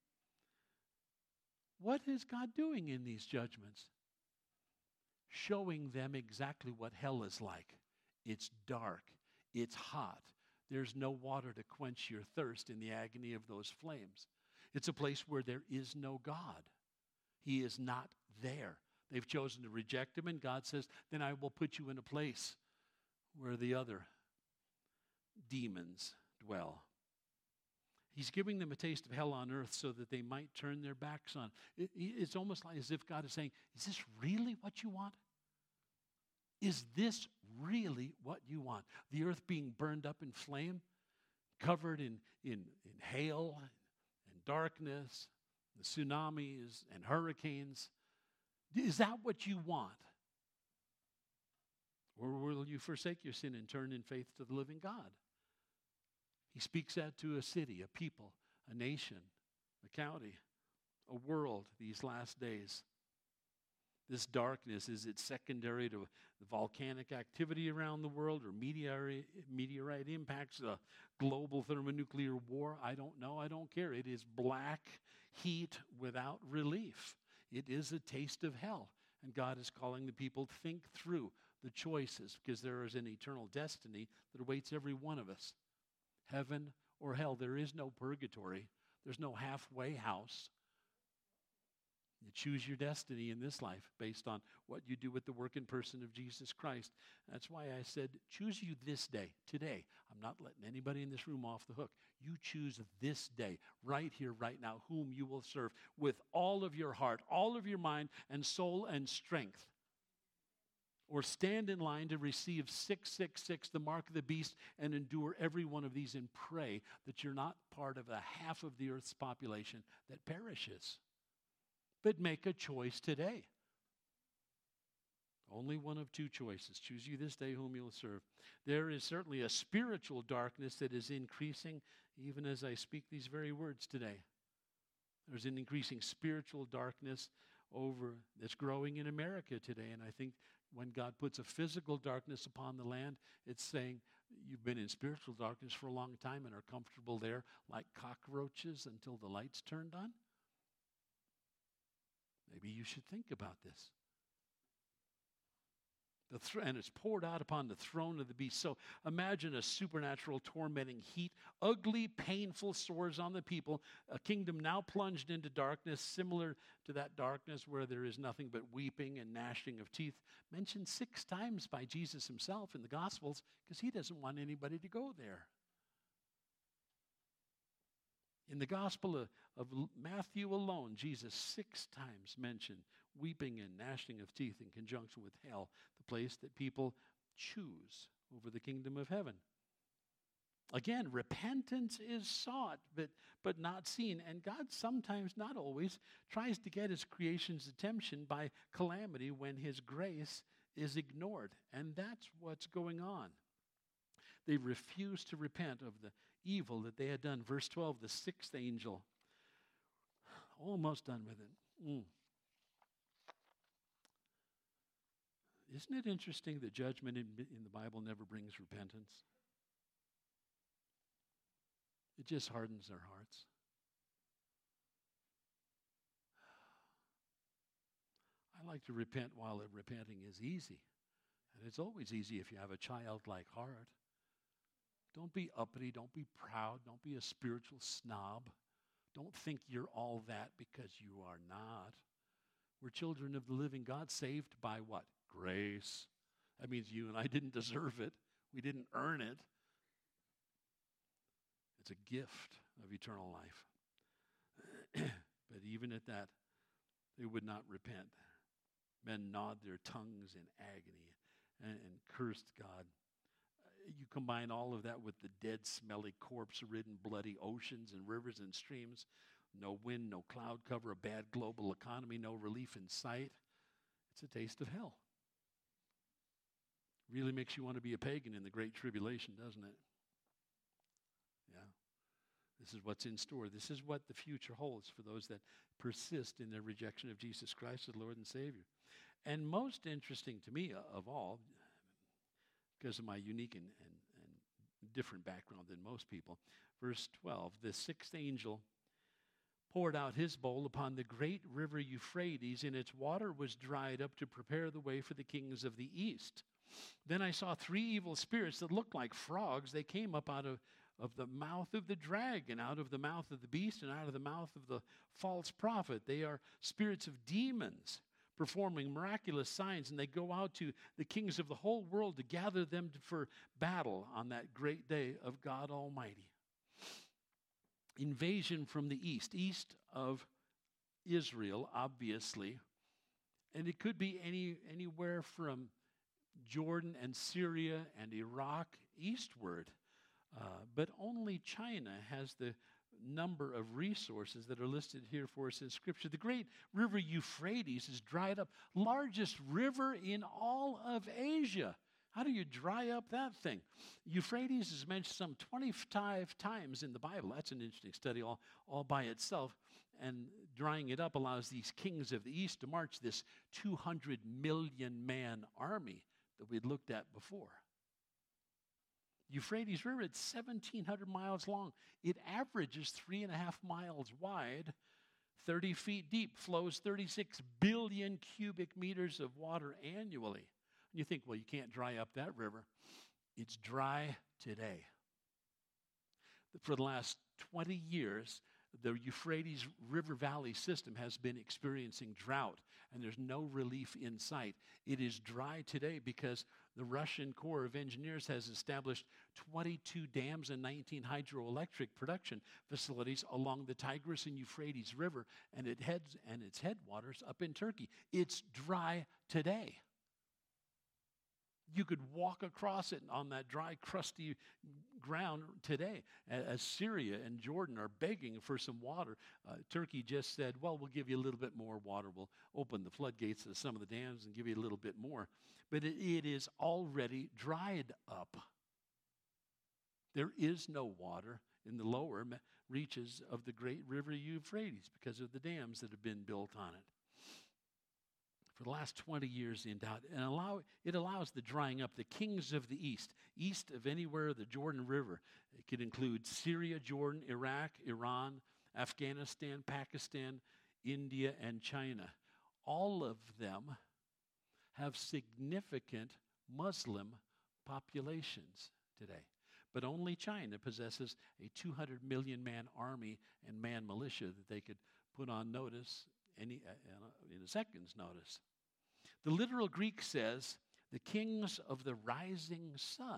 What is God doing in these judgments? Showing them exactly what hell is like. It's dark. It's hot. There's no water to quench your thirst in the agony of those flames. It's a place where there is no God. He is not there. They've chosen to reject him, and God says, then I will put you in a place where the other demons dwell. He's giving them a taste of hell on earth so that they might turn their backs on. It's almost like as if God is saying, is this really what you want? Is this really what you want? The earth being burned up in flame, covered in hail and darkness, the tsunamis and hurricanes. Is that what you want? Or will you forsake your sin and turn in faith to the living God? He speaks that to a city, a people, a nation, a county, a world these last days. This darkness, is it secondary to the volcanic activity around the world or meteorite impacts, a global thermonuclear war? I don't know. I don't care. It is black heat without relief. It is a taste of hell. And God is calling the people to think through the choices, because there is an eternal destiny that awaits every one of us. Heaven or hell. There is no purgatory. There's no halfway house. You choose your destiny in this life based on what you do with the work and person of Jesus Christ. That's why I said, choose you this day, today. I'm not letting anybody in this room off the hook. You choose this day, right here, right now, whom you will serve with all of your heart, all of your mind and soul and strength. Or stand in line to receive 666, the mark of the beast, and endure every one of these and pray that you're not part of the half of the earth's population that perishes. But make a choice today. Only one of two choices. Choose you this day whom you'll serve. There is certainly a spiritual darkness that is increasing even as I speak these very words today. There's an increasing spiritual darkness that's growing in America today. And I think when God puts a physical darkness upon the land, it's saying you've been in spiritual darkness for a long time and are comfortable there like cockroaches until the lights turned on. Maybe you should think about this. And it's poured out upon the throne of the beast. So imagine a supernatural, tormenting heat, ugly, painful sores on the people, a kingdom now plunged into darkness, similar to that darkness where there is nothing but weeping and gnashing of teeth, mentioned 6 times by Jesus himself in the Gospels, because he doesn't want anybody to go there. In the Gospel of Matthew alone, Jesus 6 times mentioned weeping and gnashing of teeth in conjunction with hell, the place that people choose over the kingdom of heaven. Again, repentance is sought, but not seen. And God sometimes, not always, tries to get his creation's attention by calamity when his grace is ignored. And that's what's going on. They refused to repent of the evil that they had done. Verse 12, the 6th angel, almost done with it. Isn't it interesting that judgment in the Bible never brings repentance? It just hardens their hearts. I like to repent while repenting is easy. And it's always easy if you have a childlike heart. Don't be uppity. Don't be proud. Don't be a spiritual snob. Don't think you're all that because you are not. We're children of the living God, saved by what? Grace. That means you and I didn't deserve it. We didn't earn it. It's a gift of eternal life. But even at that, they would not repent. Men gnawed their tongues in agony and cursed God. You combine all of that with the dead, smelly, corpse-ridden, bloody oceans and rivers and streams, no wind, no cloud cover, a bad global economy, no relief in sight. It's a taste of hell. Really makes you want to be a pagan in the Great Tribulation, doesn't it? Yeah. This is what's in store. This is what the future holds for those that persist in their rejection of Jesus Christ as Lord and Savior. And most interesting to me of all, because of my unique and different background than most people, verse 12, the sixth angel poured out his bowl upon the great river Euphrates, and its water was dried up to prepare the way for the kings of the east. Then I saw three evil spirits that looked like frogs. They came up out of the mouth of the dragon, out of the mouth of the beast, and out of the mouth of the false prophet. They are spirits of demons, performing miraculous signs, and they go out to the kings of the whole world to gather them for battle on that great day of God Almighty. Invasion from the east of Israel, obviously, and it could be anywhere from Jordan and Syria and Iraq eastward, but only China has the number of resources that are listed here for us in Scripture. The great river Euphrates is dried up, largest river in all of Asia. How do you dry up that thing? Euphrates is mentioned some 25 times in the Bible. That's an interesting study all by itself. And drying it up allows these kings of the east to march this 200 million man army that we'd looked at before. Euphrates River, it's 1,700 miles long. It averages 3.5 miles wide, 30 feet deep, flows 36 billion cubic meters of water annually. And you think, well, you can't dry up that river. It's dry today. For the last 20 years, the Euphrates River Valley system has been experiencing drought, and there's no relief in sight. It is dry today because the Russian Corps of Engineers has established 22 dams and 19 hydroelectric production facilities along the Tigris and Euphrates River, and its headwaters up in Turkey. It's dry today. You could walk across it on that dry, crusty ground today. As Syria and Jordan are begging for some water, Turkey just said, well, we'll give you a little bit more water. We'll open the floodgates of some of the dams and give you a little bit more. But it is already dried up. There is no water in the lower reaches of the great river Euphrates because of the dams that have been built on it. For the last 20 years in doubt, and it allows the drying up. The kings of the east of anywhere the Jordan River. It could include Syria, Jordan, Iraq, Iran, Afghanistan, Pakistan, India, and China. All of them have significant Muslim populations today. But only China possesses a 200 million man army and man militia that they could put on notice in a second's notice. The literal Greek says, the kings of the rising sun.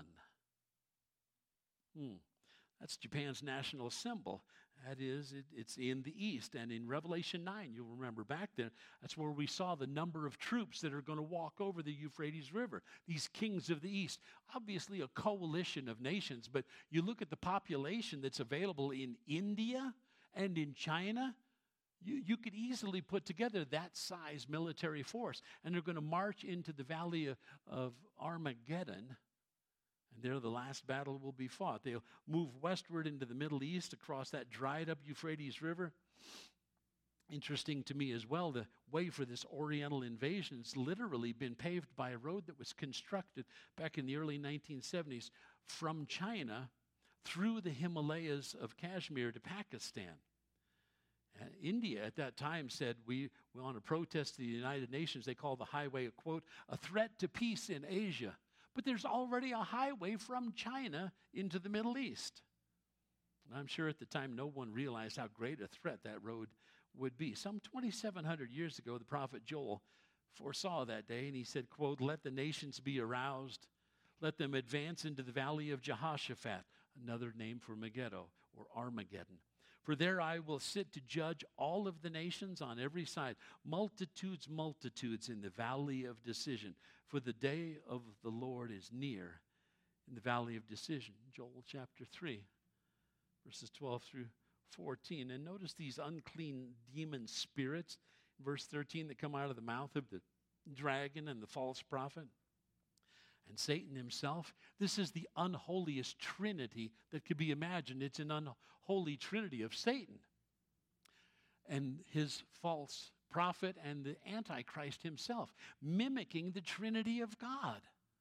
That's Japan's national symbol. That is, it's in the east. And in Revelation 9, you'll remember back then, that's where we saw the number of troops that are going to walk over the Euphrates River. These kings of the east. Obviously a coalition of nations, but you look at the population that's available in India and in China, you could easily put together that size military force. And they're going to march into the valley of Armageddon. And there the last battle will be fought. They'll move westward into the Middle East across that dried up Euphrates River. Interesting to me as well, the way for this Oriental invasion has literally been paved by a road that was constructed back in the early 1970s from China through the Himalayas of Kashmir to Pakistan. India at that time said, we want to protest the United Nations. They called the highway, quote, a threat to peace in Asia. But there's already a highway from China into the Middle East. And I'm sure at the time no one realized how great a threat that road would be. Some 2,700 years ago, the prophet Joel foresaw that day, and he said, quote, let the nations be aroused. Let them advance into the valley of Jehoshaphat, another name for Megiddo or Armageddon. For there I will sit to judge all of the nations on every side, multitudes, multitudes in the valley of decision. For the day of the Lord is near in the valley of decision. Joel chapter 3, verses 12 through 14. And notice these unclean demon spirits, verse 13, that come out of the mouth of the dragon and the false prophet. and Satan himself. This is the unholiest trinity that could be imagined. It's an unholy trinity of Satan and his false prophet and the Antichrist himself, mimicking the Trinity of God.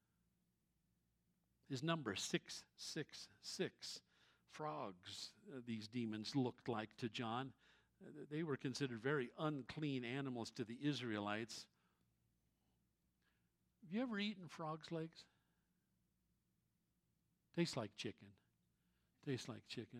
His number, 666. Frogs, these demons looked like to John. They were considered very unclean animals to the Israelites. Have you ever eaten frog's legs? Tastes like chicken. Tastes like chicken.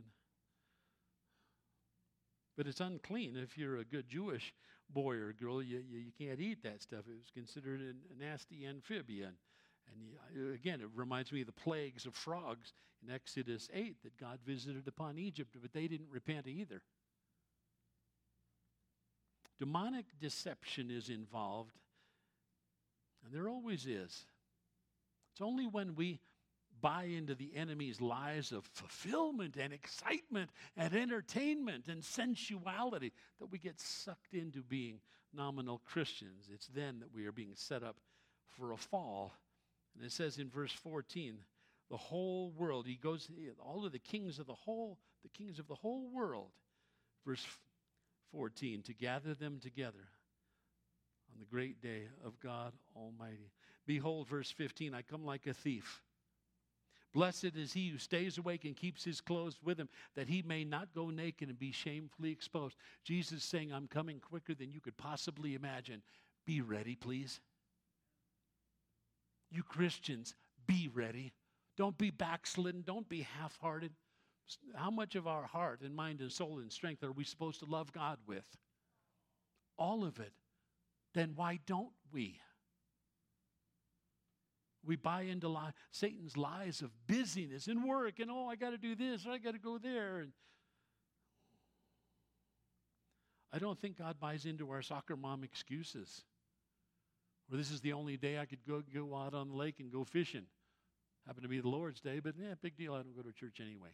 But it's unclean. If you're a good Jewish boy or girl, you can't eat that stuff. It was considered a nasty amphibian. And again, it reminds me of the plagues of frogs in Exodus 8 that God visited upon Egypt, but they didn't repent either. Demonic deception is involved, and there always is. It's only when we buy into the enemy's lies of fulfillment and excitement and entertainment and sensuality that we get sucked into being nominal Christians. It's then that we are being set up for a fall. And it says in verse 14, the whole world, he goes, all of the kings of the whole world, verse 14, to gather them together on the great day of God Almighty. Behold, verse 15, I come like a thief. Blessed is he who stays awake and keeps his clothes with him, that he may not go naked and be shamefully exposed. Jesus is saying, I'm coming quicker than you could possibly imagine. Be ready, please. You Christians, be ready. Don't be backslidden. Don't be half-hearted. How much of our heart and mind and soul and strength are we supposed to love God with? All of it. Then why don't we? We buy into Satan's lies of busyness and work and, I got to do this or I got to go there. And I don't think God buys into our soccer mom excuses. Or this is the only day I could go out on the lake and go fishing. Happened to be the Lord's day, but big deal, I don't go to church anyway.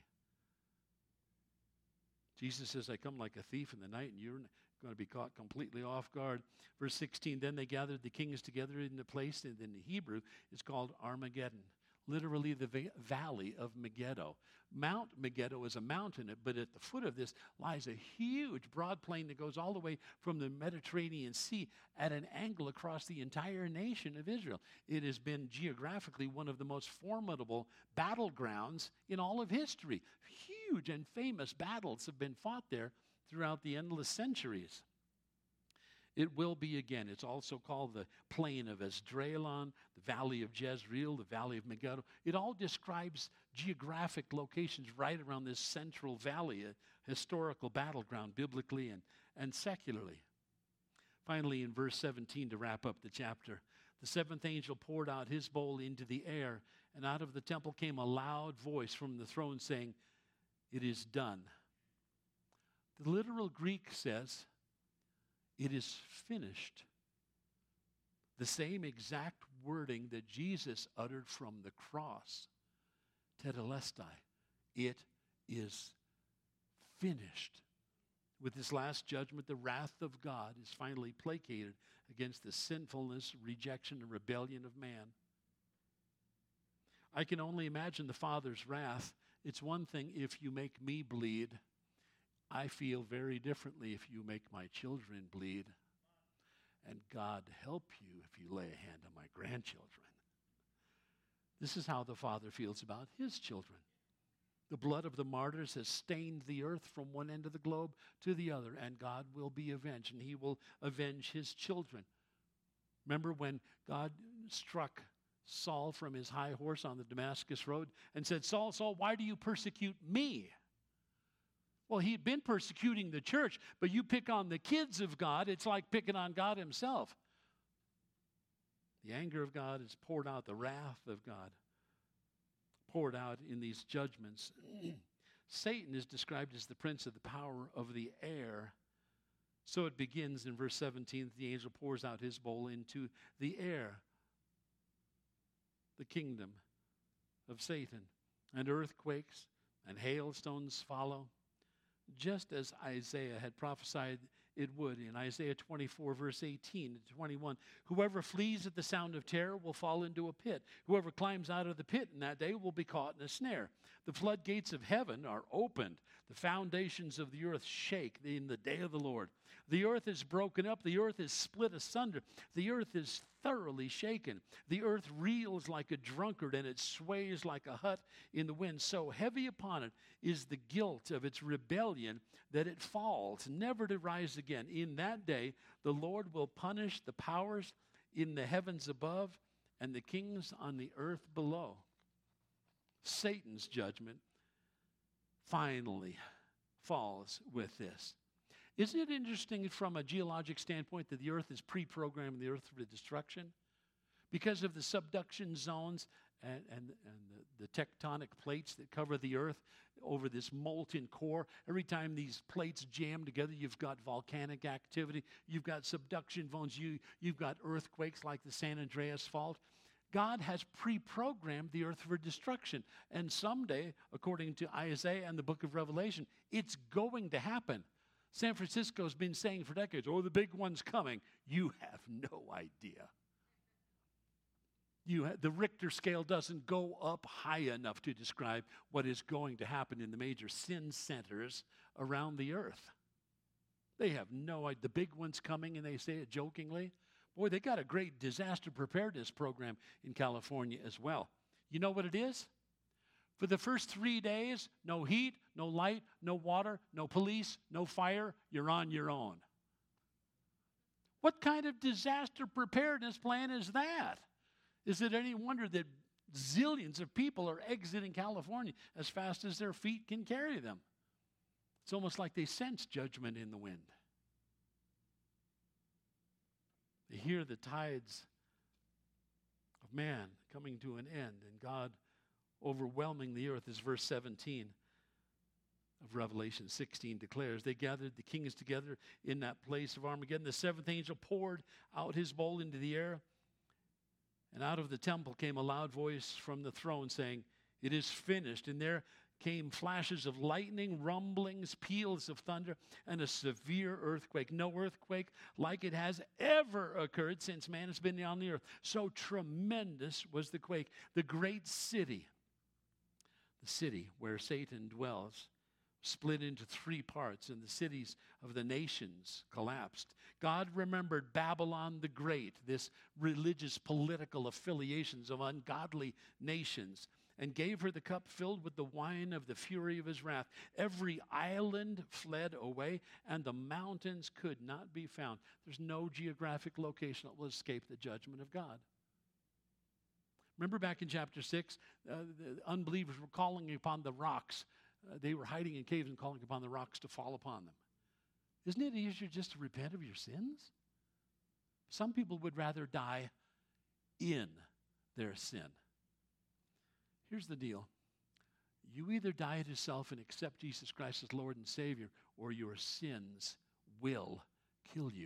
Jesus says, I come like a thief in the night, and you're going to be caught completely off guard. Verse 16, then they gathered the kings together in the place, and in the Hebrew, it's called Armageddon. Literally the valley of Megiddo. Mount Megiddo is a mountain, but at the foot of this lies a huge broad plain that goes all the way from the Mediterranean Sea at an angle across the entire nation of Israel. It has been geographically one of the most formidable battlegrounds in all of history. Huge and famous battles have been fought there throughout the endless centuries. It will be again. It's also called the plain of Esdraelon, the valley of Jezreel, the valley of Megiddo. It all describes geographic locations right around this central valley, a historical battleground biblically and secularly. Finally, in verse 17, to wrap up the chapter, the seventh angel poured out his bowl into the air, and out of the temple came a loud voice from the throne saying, "It is done." The literal Greek says, "It is finished." The same exact wording that Jesus uttered from the cross. Tetelestai. It is finished. With this last judgment, the wrath of God is finally placated against the sinfulness, rejection, and rebellion of man. I can only imagine the Father's wrath. It's one thing if you make me bleed. I feel very differently if you make my children bleed. And God help you if you lay a hand on my grandchildren. This is how the Father feels about his children. The blood of the martyrs has stained the earth from one end of the globe to the other, and God will be avenged, and he will avenge his children. Remember when God struck Saul from his high horse on the Damascus road and said, "Saul, Saul, why do you persecute me?" Well, he'd been persecuting the church, but you pick on the kids of God, it's like picking on God himself. The anger of God is poured out, the wrath of God poured out in these judgments. Satan is described as the prince of the power of the air. So it begins in verse 17, the angel pours out his bowl into the air, the kingdom of Satan, and earthquakes and hailstones follow. Just as Isaiah had prophesied it would. In Isaiah 24, verse 18 to 21, whoever flees at the sound of terror will fall into a pit. Whoever climbs out of the pit in that day will be caught in a snare. The floodgates of heaven are opened. The foundations of the earth shake in the day of the Lord. The earth is broken up. The earth is split asunder. The earth is thoroughly shaken. The earth reels like a drunkard, and it sways like a hut in the wind. So heavy upon it is the guilt of its rebellion that it falls, never to rise again. In that day, the Lord will punish the powers in the heavens above and the kings on the earth below. Satan's judgment finally falls with this. Isn't it interesting from a geologic standpoint that the earth is pre-programmed the earth for destruction? Because of the subduction zones and the tectonic plates that cover the earth over this molten core. Every time these plates jam together, you've got volcanic activity. You've got subduction zones. You've got earthquakes like the San Andreas Fault. God has pre-programmed the earth for destruction. And someday, according to Isaiah and the book of Revelation, it's going to happen. San Francisco's been saying for decades, oh, the big one's coming. You have no idea. The Richter scale doesn't go up high enough to describe what is going to happen in the major sin centers around the earth. They have no idea. The big one's coming, and they say it jokingly. Boy, they got a great disaster preparedness program in California as well. You know what it is? For the first 3 days, no heat, no light, no water, no police, no fire. You're on your own. What kind of disaster preparedness plan is that? Is it any wonder that zillions of people are exiting California as fast as their feet can carry them? It's almost like they sense judgment in the wind. They hear the tides of man coming to an end and God overwhelming the earth, as verse 17 of Revelation 16 declares. They gathered the kings together in that place of Armageddon. The seventh angel poured out his bowl into the air, and out of the temple came a loud voice from the throne saying, "It is finished." And there came flashes of lightning, rumblings, peals of thunder, and a severe earthquake. No earthquake like it has ever occurred since man has been on the earth. So tremendous was the quake. The great city, the city where Satan dwells, split into 3 parts, and the cities of the nations collapsed. God remembered Babylon the Great, this religious political affiliations of ungodly nations, and gave her the cup filled with the wine of the fury of his wrath. Every island fled away, and the mountains could not be found. There's no geographic location that will escape the judgment of God. Remember back in chapter 6, the unbelievers were calling upon the rocks. They were hiding in caves and calling upon the rocks to fall upon them. Isn't it easier just to repent of your sins? Some people would rather die in their sin. Here's the deal. You either die to self and accept Jesus Christ as Lord and Savior, or your sins will kill you.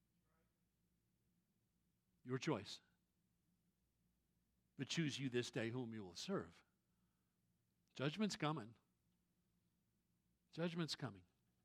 Your choice. But choose you this day whom you will serve. Judgment's coming. Judgment's coming.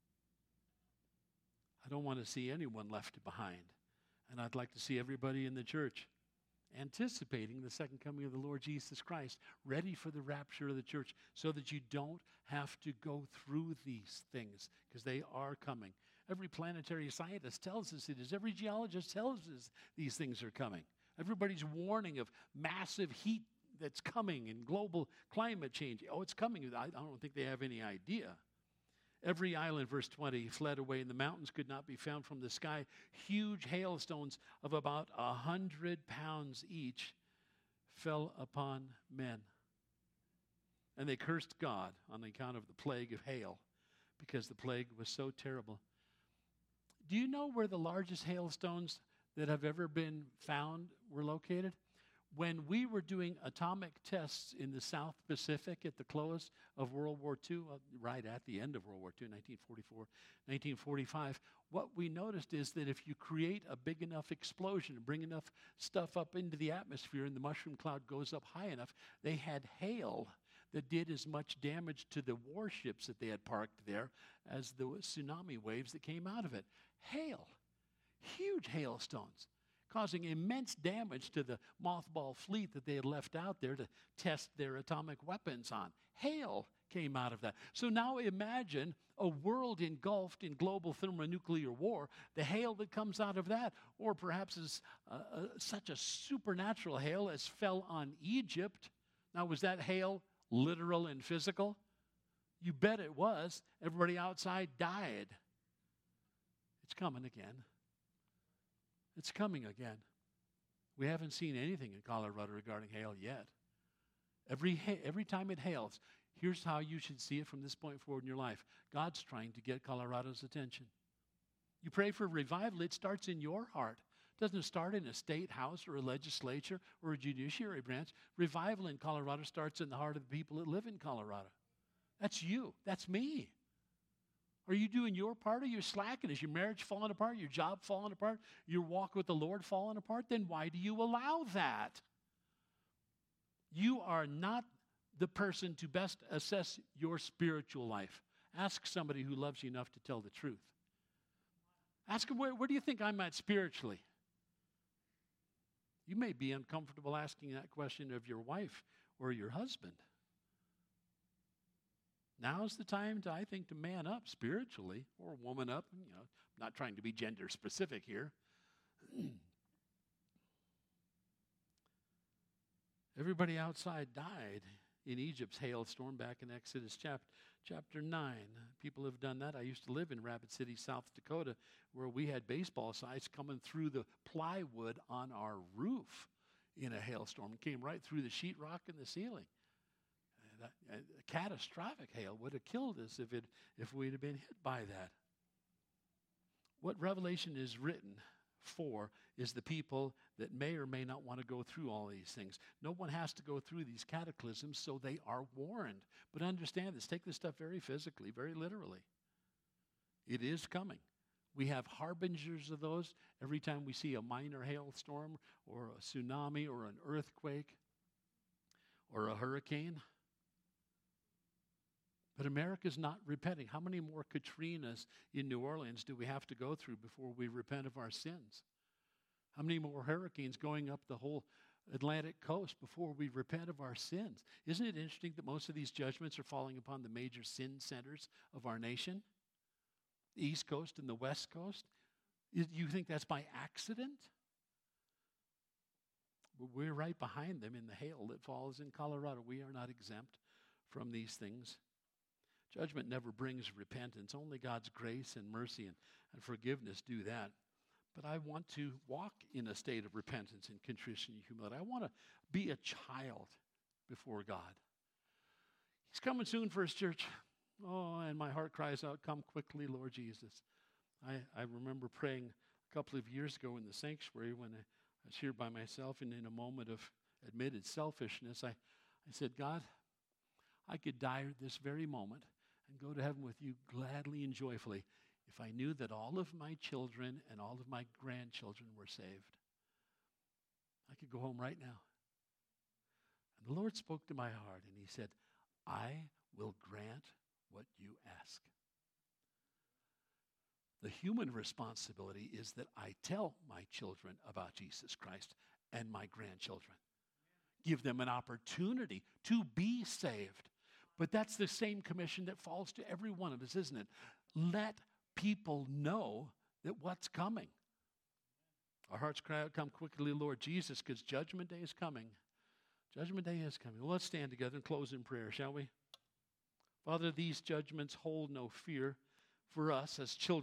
I don't want to see anyone left behind. And I'd like to see everybody in the church anticipating the second coming of the Lord Jesus Christ, ready for the rapture of the church, so that you don't have to go through these things, because they are coming. Every planetary scientist tells us it is. Every geologist tells us these things are coming. Everybody's warning of massive heat that's coming and global climate change. Oh, it's coming. I don't think they have any idea. Every island, verse 20, fled away, and the mountains could not be found from the sky. Huge hailstones of about 100 pounds each fell upon men. And they cursed God on account of the plague of hail, because the plague was so terrible. Do you know where the largest hailstones that have ever been found were located? When we were doing atomic tests in the South Pacific at the close of World War II, right at the end of World War II, 1944, 1945, what we noticed is that if you create a big enough explosion and bring enough stuff up into the atmosphere and the mushroom cloud goes up high enough, they had hail that did as much damage to the warships that they had parked there as the tsunami waves that came out of it. hail, huge hailstones, causing immense damage to the mothball fleet that they had left out there to test their atomic weapons on. Hail came out of that. So now imagine a world engulfed in global thermonuclear war, the hail that comes out of that, or perhaps as such a supernatural hail as fell on Egypt. Now, was that hail literal and physical? You bet it was. Everybody outside died. It's coming again. It's coming again. We haven't seen anything in Colorado regarding hail yet. Every time it hails, here's how you should see it from this point forward in your life. God's trying to get Colorado's attention. You pray for revival, it starts in your heart. It doesn't start in a state house or a legislature or a judiciary branch. Revival in Colorado starts in the heart of the people that live in Colorado. That's you. That's me. Are you doing your part? Are you slacking? Is your marriage falling apart? Your job falling apart? Your walk with the Lord falling apart? Then why do you allow that? You are not the person to best assess your spiritual life. Ask somebody who loves you enough to tell the truth. Ask them, where do you think I'm at spiritually? You may be uncomfortable asking that question of your wife or your husband. Now's the time to, I think, to man up spiritually, or woman up. I'm not trying to be gender specific here. Everybody outside died in Egypt's hailstorm back in Exodus chapter 9. People have done that. I used to live in Rapid City, South Dakota, where we had baseball sites coming through the plywood on our roof in a hailstorm. It came right through the sheetrock in the ceiling. A catastrophic hail would have killed us if we'd have been hit by that. What Revelation is written for is the people that may or may not want to go through all these things. No one has to go through these cataclysms, so they are warned. But understand this, take this stuff very physically, very literally. It is coming. We have harbingers of those every time we see a minor hailstorm or a tsunami or an earthquake or a hurricane. But America's not repenting. How many more Katrinas in New Orleans do we have to go through before we repent of our sins? How many more hurricanes going up the whole Atlantic coast before we repent of our sins? Isn't it interesting that most of these judgments are falling upon the major sin centers of our nation? The East Coast and the West Coast? You think that's by accident? But we're right behind them in the hail that falls in Colorado. We are not exempt from these things. Judgment never brings repentance. Only God's grace and mercy and forgiveness do that. But I want to walk in a state of repentance and contrition and humility. I want to be a child before God. He's coming soon for his church. Oh, and my heart cries out, come quickly, Lord Jesus. I remember praying a couple of years ago in the sanctuary when I was here by myself, and in a moment of admitted selfishness, I said, God, I could die this very moment and go to heaven with you gladly and joyfully if I knew that all of my children and all of my grandchildren were saved. I could go home right now. And the Lord spoke to my heart, and he said, I will grant what you ask. The human responsibility is that I tell my children about Jesus Christ and my grandchildren. Give them an opportunity to be saved. But that's the same commission that falls to every one of us, isn't it? Let people know that what's coming. Our hearts cry out, come quickly, Lord Jesus, because judgment day is coming. Judgment day is coming. Well, let's stand together and close in prayer, shall we? Father, these judgments hold no fear for us as children.